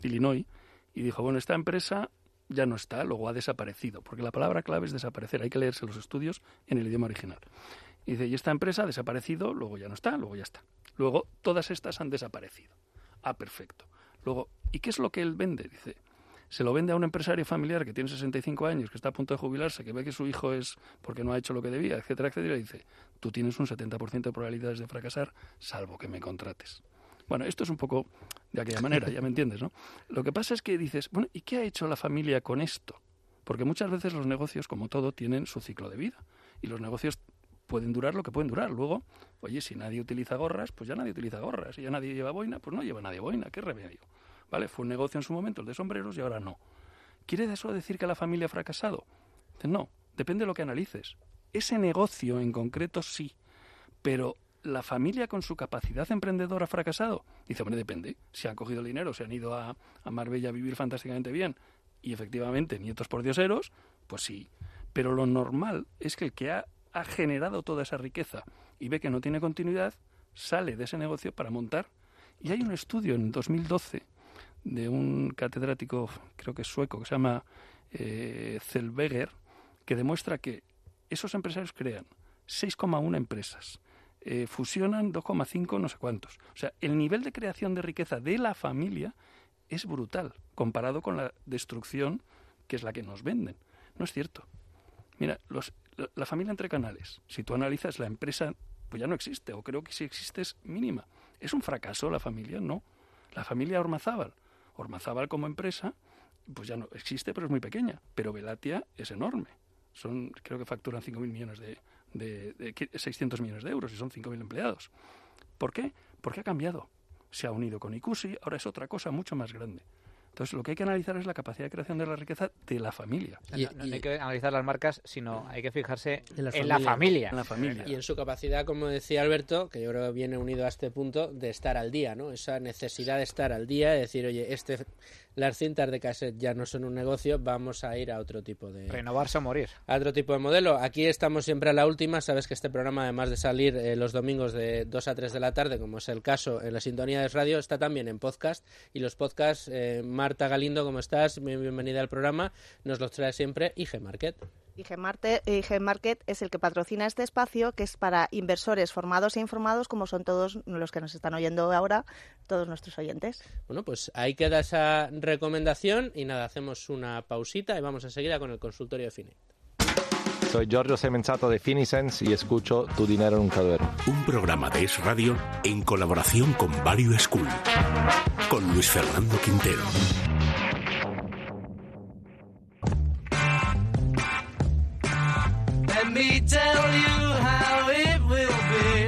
y dijo, bueno, esta empresa ya no está, luego ha desaparecido, porque la palabra clave es desaparecer, hay que leerse los estudios en el idioma original. Y dice, y esta empresa ha desaparecido, luego ya no está, luego ya está. Luego, todas estas han desaparecido. Ah, perfecto. Luego, ¿y qué es lo que él vende? Dice, se lo vende a un empresario familiar que tiene 65 años, que está a punto de jubilarse, que ve que su hijo es porque no ha hecho lo que debía, etcétera, etcétera, y dice, tú tienes un 70% de probabilidades de fracasar, salvo que me contrates. Bueno, esto es un poco de aquella manera, ya me entiendes, ¿no? Lo que pasa es que dices, bueno, ¿y qué ha hecho la familia con esto? Porque muchas veces los negocios, como todo, tienen su ciclo de vida. Y los negocios pueden durar lo que pueden durar. Luego, oye, si nadie utiliza gorras, pues ya nadie utiliza gorras. Si ya nadie lleva boina, pues no lleva nadie boina. ¿Qué remedio? ¿Vale? Fue un negocio en su momento el de sombreros y ahora no. ¿Quiere eso decir que la familia ha fracasado? No, depende de lo que analices. Ese negocio en concreto sí, pero ¿la familia con su capacidad emprendedora ha fracasado? Dice, hombre, depende. Si han cogido el dinero, se han ido a Marbella a vivir fantásticamente bien y efectivamente nietos por dioseros, pues sí. Pero lo normal es que el que ha generado toda esa riqueza y ve que no tiene continuidad, sale de ese negocio para montar. Y hay un estudio en 2012 de un catedrático, creo que es sueco, que se llama Zellweger, que demuestra que esos empresarios crean 6,1 empresas, fusionan 2,5 no sé cuántos. O sea, el nivel de creación de riqueza de la familia es brutal comparado con la destrucción que es la que nos venden. No es cierto. Mira, la familia entre canales, si tú analizas la empresa, pues ya no existe, o creo que si existe es mínima. ¿Es un fracaso la familia? No. La familia Ormazábal como empresa, pues ya no existe, pero es muy pequeña. Pero Velatia es enorme. Creo que facturan 5.000 millones de 600 millones de euros y son 5.000 empleados. ¿Por qué? Porque ha cambiado. Se ha unido con Ikusi, ahora es otra cosa mucho más grande. Entonces, lo que hay que analizar es la capacidad de creación de la riqueza de la familia. No hay que analizar las marcas, sino hay que fijarse en la familia. En la familia. Y en su capacidad, como decía Alberto, que yo creo que viene unido a este punto, de estar al día, ¿no? Esa necesidad de estar al día, de decir, oye, las cintas de cassette ya no son un negocio, vamos a ir a otro tipo de... Renovarse o morir. A otro tipo de modelo. Aquí estamos siempre a la última. Sabes que este programa, además de salir los domingos de 2 a 3 de la tarde, como es el caso en la sintonía de radio, está también en podcast. Y los podcasts, Marta Galindo, ¿cómo estás? Bienvenida al programa. Nos los trae siempre IG Market. IG Market es el que patrocina este espacio, que es para inversores formados e informados, como son todos los que nos están oyendo ahora, todos nuestros oyentes. Bueno, pues ahí queda esa recomendación y nada, hacemos una pausita y vamos enseguida con el consultorio de Finet. Soy Giorgio Semenzato de Finicens y escucho Tu Dinero Nunca Duerme. Un programa de Es Radio en colaboración con Value School, con Luis Fernando Quintero. Let me tell you how it will be.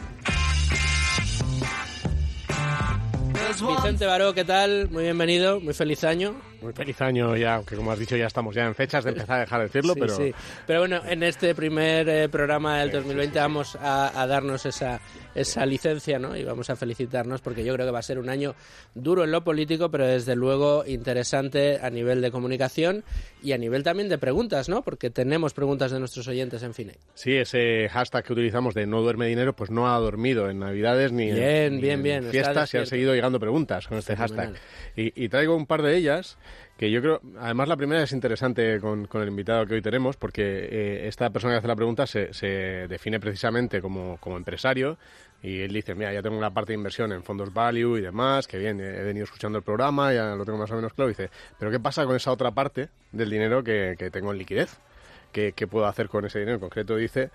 Vicente Baró, ¿qué tal? Muy bienvenido, muy feliz año. Muy feliz año ya, aunque como has dicho ya estamos ya en fechas de empezar a dejar de decirlo, Sí, pero... sí. Pero bueno, en este primer programa del 2020 vamos a darnos esa licencia, ¿no? Y vamos a felicitarnos porque yo creo que va a ser un año duro en lo político, pero desde luego interesante a nivel de comunicación y a nivel también de preguntas, ¿no? Porque tenemos preguntas de nuestros oyentes en Finet. Sí, ese hashtag que utilizamos de no duerme dinero, pues no ha dormido en Navidades ni en fiestas y han seguido llegando preguntas con este hashtag. Y traigo un par de ellas que yo creo, además la primera es interesante con el invitado que hoy tenemos, porque esta persona que hace la pregunta se define precisamente como empresario, y él dice, mira, ya tengo una parte de inversión en fondos value y demás, que bien, he venido escuchando el programa, ya lo tengo más o menos claro, y dice, pero ¿qué pasa con esa otra parte del dinero que tengo en liquidez? ¿Qué puedo hacer con ese dinero? En concreto dice,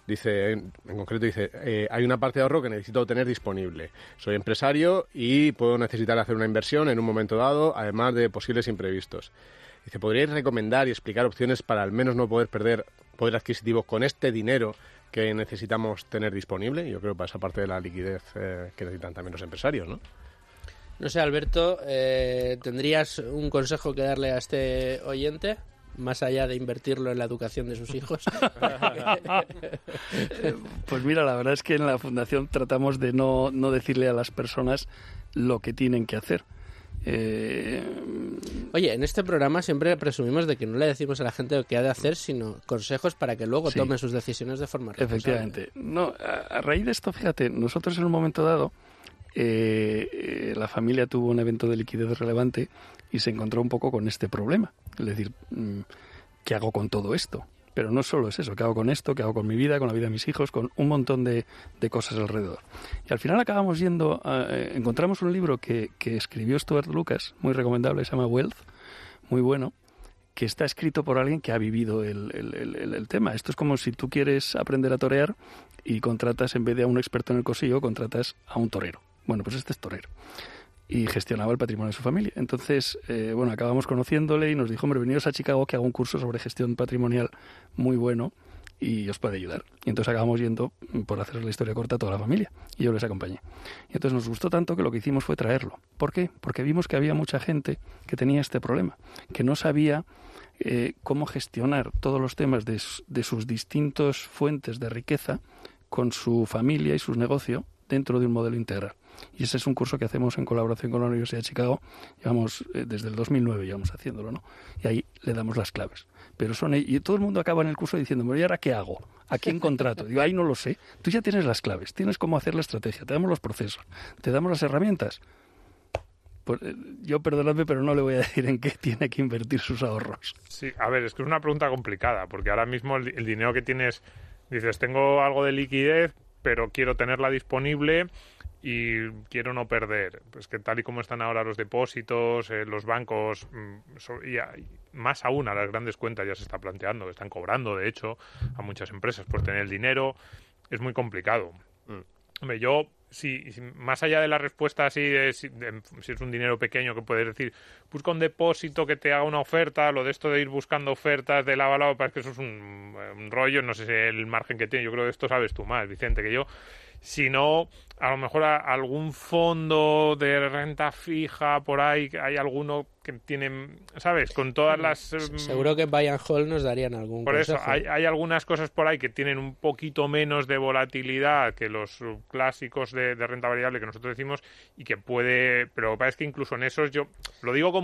hay una parte de ahorro que necesito tener disponible. Poy empresario y puedo necesitar hacer una inversión en un momento dado, además de posibles imprevistos. Dice, ¿podríais recomendar y explicar opciones para al menos no poder perder poder adquisitivo con este dinero que necesitamos tener disponible? Yo creo para esa parte de la liquidez que necesitan también los empresarios, ¿no? No sé, Alberto, ¿tendrías un consejo que darle a este oyente? Más allá de invertirlo en la educación de sus hijos. Pues mira, la verdad es que en la Fundación tratamos de no decirle a las personas lo que tienen que hacer. Oye, en este programa siempre presumimos de que no le decimos a la gente lo que ha de hacer, sino consejos para que luego tome sus decisiones de forma responsable. Efectivamente. No, a raíz de esto, fíjate, nosotros en un momento dado la familia tuvo un evento de liquidez relevante y se encontró un poco con este problema. Es decir, ¿qué hago con todo esto? Pero no solo es eso, ¿qué hago con esto? ¿Qué hago con mi vida, con la vida de mis hijos, con un montón de cosas alrededor? Y al final acabamos encontramos un libro que escribió Stuart Lucas, muy recomendable, se llama Wealth, muy bueno, que está escrito por alguien que ha vivido el tema. Esto es como si tú quieres aprender a torear y contratas, en vez de a un experto en el cosillo, contratas a un torero. Bueno, pues este es torero. Y gestionaba el patrimonio de su familia. Entonces, acabamos conociéndole y nos dijo, hombre, veniros a Chicago que hago un curso sobre gestión patrimonial muy bueno y os puede ayudar. Y entonces acabamos yendo, por hacer la historia corta, toda la familia. Y yo les acompañé. Y entonces nos gustó tanto que lo que hicimos fue traerlo. ¿Por qué? Porque vimos que había mucha gente que tenía este problema, que no sabía cómo gestionar todos los temas de sus distintas fuentes de riqueza con su familia y sus negocios dentro de un modelo integral. Y ese es un curso que hacemos en colaboración con la Universidad de Chicago. Llevamos desde el 2009 llevamos haciéndolo, ¿no? Y ahí le damos las claves. Pero y todo el mundo acaba en el curso diciendo, ¿y ahora qué hago? ¿A quién contrato? Digo, ahí no lo sé. Tú ya tienes las claves, tienes cómo hacer la estrategia, te damos los procesos, te damos las herramientas. Pues, yo, perdonadme, pero no le voy a decir en qué tiene que invertir sus ahorros. Sí, a ver, es que es una pregunta complicada, porque ahora mismo el dinero que tienes, dices, tengo algo de liquidez, pero quiero tenerla disponible y quiero no perder. Pues que tal y como están ahora los depósitos, los bancos, y más aún a las grandes cuentas ya se está planteando, están cobrando, de hecho, a muchas empresas por tener el dinero, es muy complicado. Hombre, yo, si más allá de la respuesta así, si es un dinero pequeño que puedes decir, busca un depósito que te haga una oferta, lo de esto de ir buscando ofertas de lado a lado, parece que eso es un rollo, no sé si el margen que tiene, yo creo que esto sabes tú más, Vicente, que yo. Si no, a lo mejor algún fondo de renta fija por ahí, hay alguno que tienen, ¿sabes? Con todas las... Seguro que en Buy and Hold nos darían algún Por consejo. eso, hay algunas cosas por ahí que tienen un poquito menos de volatilidad que los clásicos de renta variable que nosotros decimos y que puede... Pero lo que pasa es que incluso en esos yo lo digo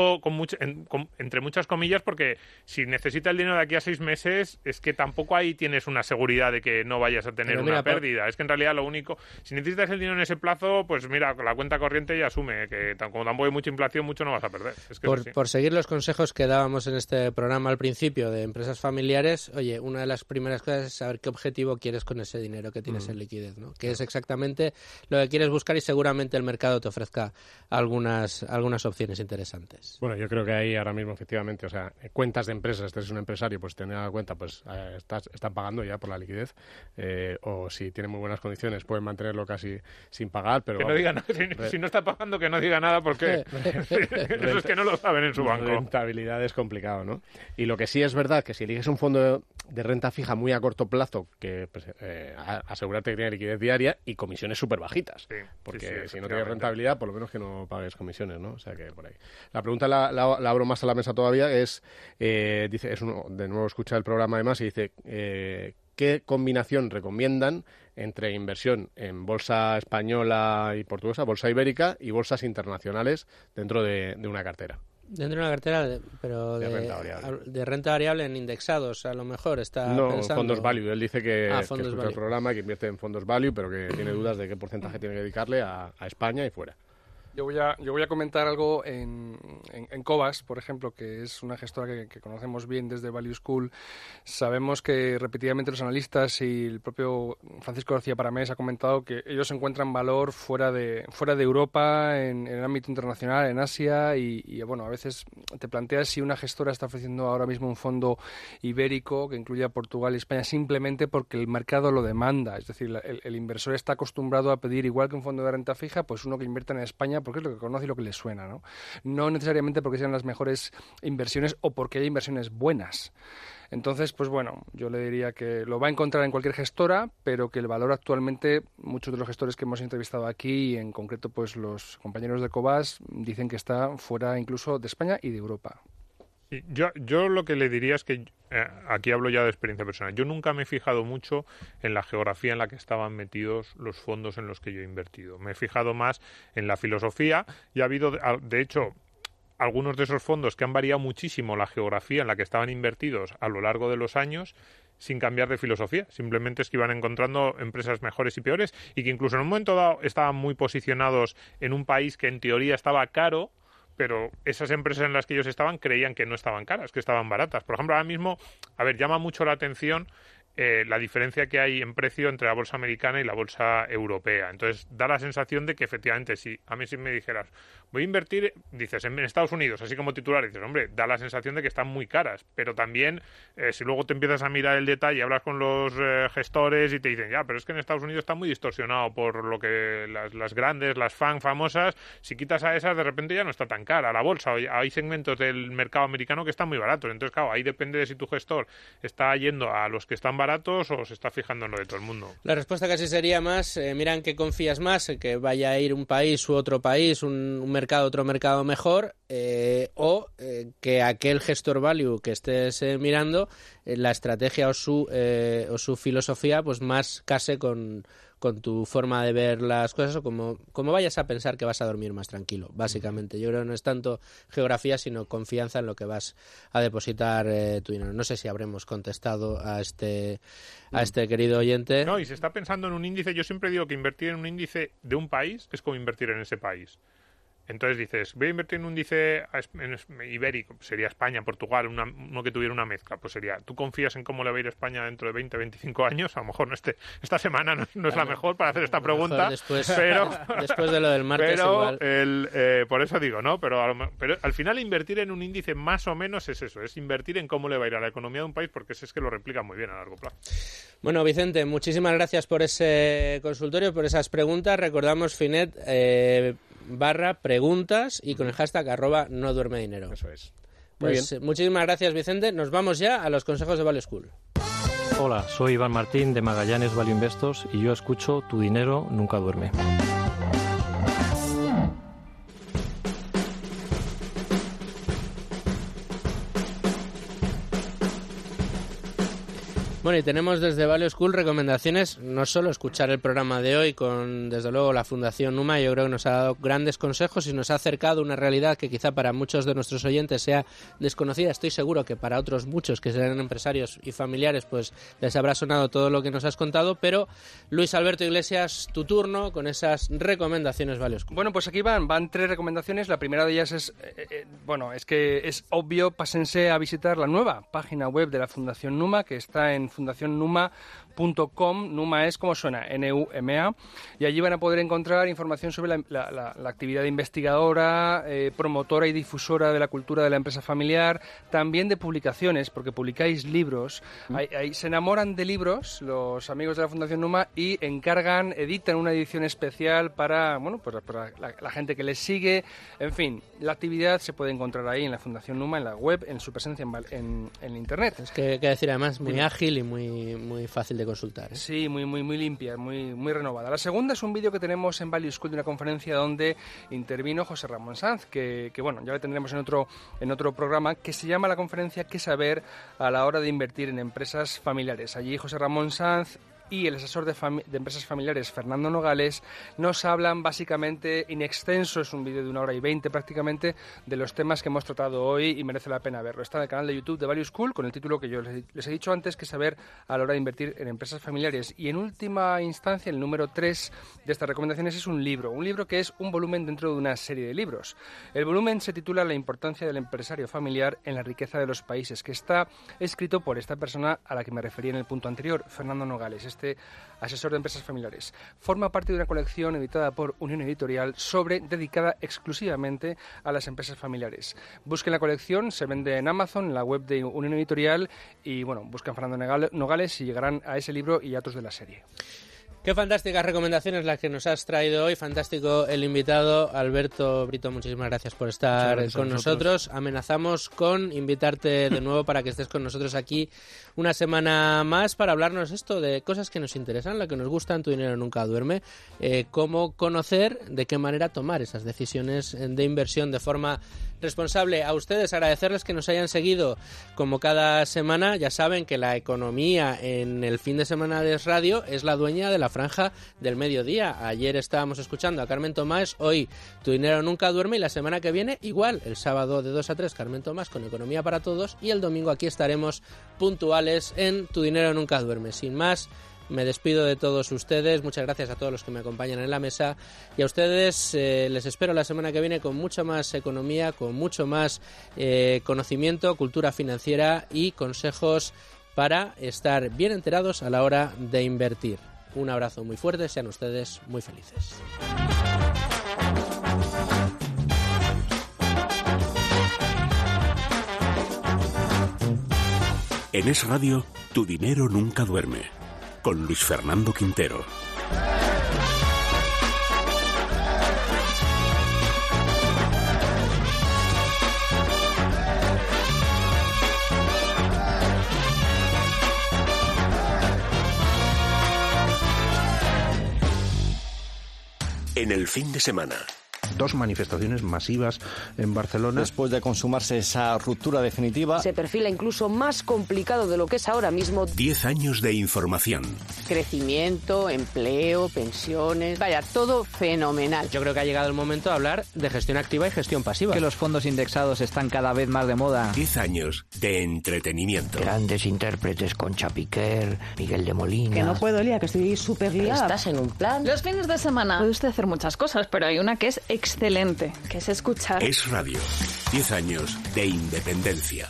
entre muchas comillas porque si necesitas el dinero de aquí a 6 meses es que tampoco ahí tienes una seguridad de que no vayas a tener una pérdida. Es que en realidad lo único... Si necesitas el dinero en ese plazo, pues mira, la cuenta corriente ya asume que como tampoco hay mucha inflación, mucho no vas a perder. Es que por seguir los consejos que dábamos en este programa al principio de empresas familiares, oye, una de las primeras cosas es saber qué objetivo quieres con ese dinero que tienes en liquidez, ¿no? Que es exactamente lo que quieres buscar y seguramente el mercado te ofrezca algunas opciones interesantes. Bueno, yo creo que ahí ahora mismo efectivamente, o sea, cuentas de empresas, si eres un empresario, pues tener en cuenta, pues están pagando ya por la liquidez, o si tienen muy buenas condiciones pueden mantenerlo casi sin pagar, pero... Que no diga nada, si no está pagando que no diga nada porque eso es que no lo saben en su banco. Rentabilidad es complicado, ¿no? Y lo que sí es verdad que si eliges un fondo de renta fija muy a corto plazo, que pues, asegurarte que tiene liquidez diaria y comisiones súper bajitas, porque si no tienes rentabilidad, por lo menos que no pagues comisiones, ¿no? O sea que por ahí. La pregunta la abro más a la mesa todavía, dice, de nuevo escucha el programa además y dice, ¿qué combinación recomiendan entre inversión en bolsa española y portuguesa, bolsa ibérica y bolsas internacionales dentro de una cartera? Dentro de una cartera, pero de renta variable en indexados, a lo mejor está pensando... fondos value. Él dice que escucha el programa, que invierte en fondos value, pero que tiene dudas de qué porcentaje tiene que dedicarle a España y fuera. Yo voy a comentar algo en Cobas, por ejemplo, que es una gestora que conocemos bien desde Value School. Sabemos que repetidamente los analistas y el propio Francisco García Paramés ha comentado que ellos encuentran valor fuera de Europa, en el ámbito internacional, en Asia y bueno, a veces te planteas si una gestora está ofreciendo ahora mismo un fondo ibérico que incluya Portugal y España simplemente porque el mercado lo demanda. Es decir, el inversor está acostumbrado a pedir, igual que un fondo de renta fija, pues uno que invierta en España porque es lo que conoce y lo que le suena, ¿no? No necesariamente porque sean las mejores inversiones o porque haya inversiones buenas. Entonces, pues bueno, yo le diría que lo va a encontrar en cualquier gestora, pero que el valor actualmente, muchos de los gestores que hemos entrevistado aquí, y en concreto pues los compañeros de Cobas, dicen que está fuera incluso de España y de Europa. Yo lo que le diría es que, aquí hablo ya de experiencia personal, yo nunca me he fijado mucho en la geografía en la que estaban metidos los fondos en los que yo he invertido. Me he fijado más en la filosofía y ha habido, de hecho, algunos de esos fondos que han variado muchísimo la geografía en la que estaban invertidos a lo largo de los años sin cambiar de filosofía. Simplemente es que iban encontrando empresas mejores y peores y que incluso en un momento dado estaban muy posicionados en un país que en teoría estaba caro, pero esas empresas en las que ellos estaban creían que no estaban caras, que estaban baratas. Por ejemplo, ahora mismo, llama mucho la atención la diferencia que hay en precio entre la bolsa americana y la bolsa europea. Entonces, da la sensación de que efectivamente, si me dijeras, voy a invertir, dices, en Estados Unidos, así como titular, dices, hombre, da la sensación de que están muy caras. Pero también, si luego te empiezas a mirar el detalle, hablas con los gestores y te dicen, ya, pero es que en Estados Unidos está muy distorsionado por lo que las grandes, las FANG famosas, si quitas a esas, de repente ya no está tan cara la bolsa. Hay segmentos del mercado americano que están muy baratos. Entonces, claro, ahí depende de si tu gestor está yendo a los que están baratos o se está fijando en lo de todo el mundo. La respuesta casi sería más, mira en qué confías más, que vaya a ir un país u otro país, un mercado, otro mercado mejor, o que aquel gestor value que estés mirando, la estrategia o su filosofía, pues más case con tu forma de ver las cosas o como vayas a pensar que vas a dormir más tranquilo, básicamente. Yo creo que no es tanto geografía, sino confianza en lo que vas a depositar tu dinero. No sé si habremos contestado a este querido oyente. No, y se está pensando en un índice. Yo siempre digo que invertir en un índice de un país es como invertir en ese país. Entonces dices, voy a invertir en un índice ibérico, sería España, Portugal, uno que tuviera una mezcla, pues sería, ¿tú confías en cómo le va a ir a España dentro de 20, 25 años? A lo mejor esta semana no es la mejor para hacer esta pregunta, pero después de lo del martes igual. Por eso digo, ¿no? Pero al final invertir en un índice más o menos es eso, es invertir en cómo le va a ir a la economía de un país, porque es que lo replica muy bien a largo plazo. Bueno, Vicente, muchísimas gracias por ese consultorio, por esas preguntas. Recordamos Finet /preguntas y con el hashtag @noduermedinero. Eso es. Pues muchísimas gracias, Vicente. Nos vamos ya a los consejos de Value School. Hola, soy Iván Martín de Magallanes Value Investors y yo escucho Tu dinero nunca duerme. Bueno, y tenemos desde Value School recomendaciones, no solo escuchar el programa de hoy con, desde luego, la Fundación Numa. Yo creo que nos ha dado grandes consejos y nos ha acercado una realidad que quizá para muchos de nuestros oyentes sea desconocida. Estoy seguro que para otros muchos que serán empresarios y familiares pues les habrá sonado todo lo que nos has contado, pero Luis Alberto Iglesias, tu turno con esas recomendaciones Value School. Bueno, pues aquí van 3 recomendaciones. La primera de ellas es, es que es obvio, pásense a visitar la nueva página web de la Fundación Numa, que está en fundacionnuma.com. Numa es como suena, N-U-M-A, y allí van a poder encontrar información sobre la actividad investigadora, promotora y difusora de la cultura de la empresa familiar, también de publicaciones, porque publicáis libros. Ahí se enamoran de libros los amigos de la Fundación Numa y editan una edición especial para la gente que les sigue. En fin, la actividad se puede encontrar ahí en la Fundación Numa, en la web, en su presencia en Internet. Es que decir, además, muy ágil y muy fácil de consultar, ¿eh? Sí, muy limpia, muy renovada. La segunda es un vídeo que tenemos en Value School de una conferencia donde intervino José Ramón Sanz, que ya lo tendremos en otro programa, que se llama la conferencia ¿Qué saber a la hora de invertir en empresas familiares? Allí José Ramón Sanz y el asesor de empresas familiares, Fernando Nogales, nos hablan básicamente in extenso, es un vídeo de 1 hora y 20 prácticamente, de los temas que hemos tratado hoy y merece la pena verlo. Está en el canal de YouTube de Value School con el título que yo les he dicho antes, que saber a la hora de invertir en empresas familiares. Y en última instancia, el número 3 de estas recomendaciones es un libro que es un volumen dentro de una serie de libros. El volumen se titula La importancia del empresario familiar en la riqueza de los países, que está escrito por esta persona a la que me refería en el punto anterior, Fernando Nogales, este asesor de empresas familiares. Forma parte de una colección editada por Unión Editorial dedicada exclusivamente a las empresas familiares. Busquen la colección, se vende en Amazon, en la web de Unión Editorial, y buscan Fernando Nogales y llegarán a ese libro y a otros de la serie. Qué fantásticas recomendaciones las que nos has traído hoy. Fantástico el invitado, Alberto Brito. Muchísimas gracias por estar con nosotros. Amenazamos con invitarte de nuevo para que estés con nosotros aquí una semana más para hablarnos esto de cosas que nos interesan, lo que nos gustan. Tu dinero nunca duerme. Cómo conocer, de qué manera tomar esas decisiones de inversión de forma responsable. A ustedes agradecerles que nos hayan seguido como cada semana. Ya saben que la economía en el fin de semana de Es Radio es la dueña de la franja del mediodía. Ayer estábamos escuchando a Carmen Tomás, hoy Tu dinero nunca duerme, y la semana que viene igual, el sábado de 2 a 3 Carmen Tomás con Economía para Todos, y el domingo aquí estaremos puntuales en Tu dinero nunca duerme. Sin más, me despido de todos ustedes. Muchas gracias a todos los que me acompañan en la mesa, y a ustedes les espero la semana que viene con mucha más economía, con mucho más conocimiento, cultura financiera y consejos para estar bien enterados a la hora de invertir. Un abrazo muy fuerte, sean ustedes muy felices. En Es Radio, Tu dinero nunca duerme, con Luis Fernando Quintero. En el fin de semana. 2 manifestaciones masivas en Barcelona. Después de consumarse esa ruptura definitiva, se perfila incluso más complicado de lo que es ahora mismo. 10 años de información. Crecimiento, empleo, pensiones, vaya, todo fenomenal. Yo creo que ha llegado el momento de hablar de gestión activa y gestión pasiva. Que los fondos indexados están cada vez más de moda. 10 años de entretenimiento. Grandes intérpretes, Concha Piquer, Miguel de Molina. Que no puedo, Lía, que estoy súper liada. ¿Estás en un plan? Los fines de semana puede usted hacer muchas cosas, pero hay una que es excelente, que es escuchar. Es Radio. 10 años de independencia.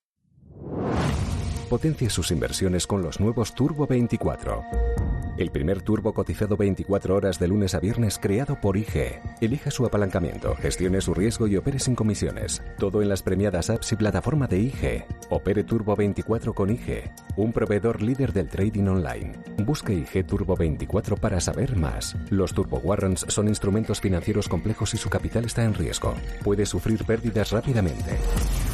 Potencia sus inversiones con los nuevos Turbo 24. El primer turbo cotizado 24 horas de lunes a viernes creado por IG. Elija su apalancamiento, gestione su riesgo y opere sin comisiones. Todo en las premiadas apps y plataforma de IG. Opere Turbo 24 con IG, un proveedor líder del trading online. Busque IG Turbo 24 para saber más. Los Turbo Warrants son instrumentos financieros complejos y su capital está en riesgo. Puede sufrir pérdidas rápidamente.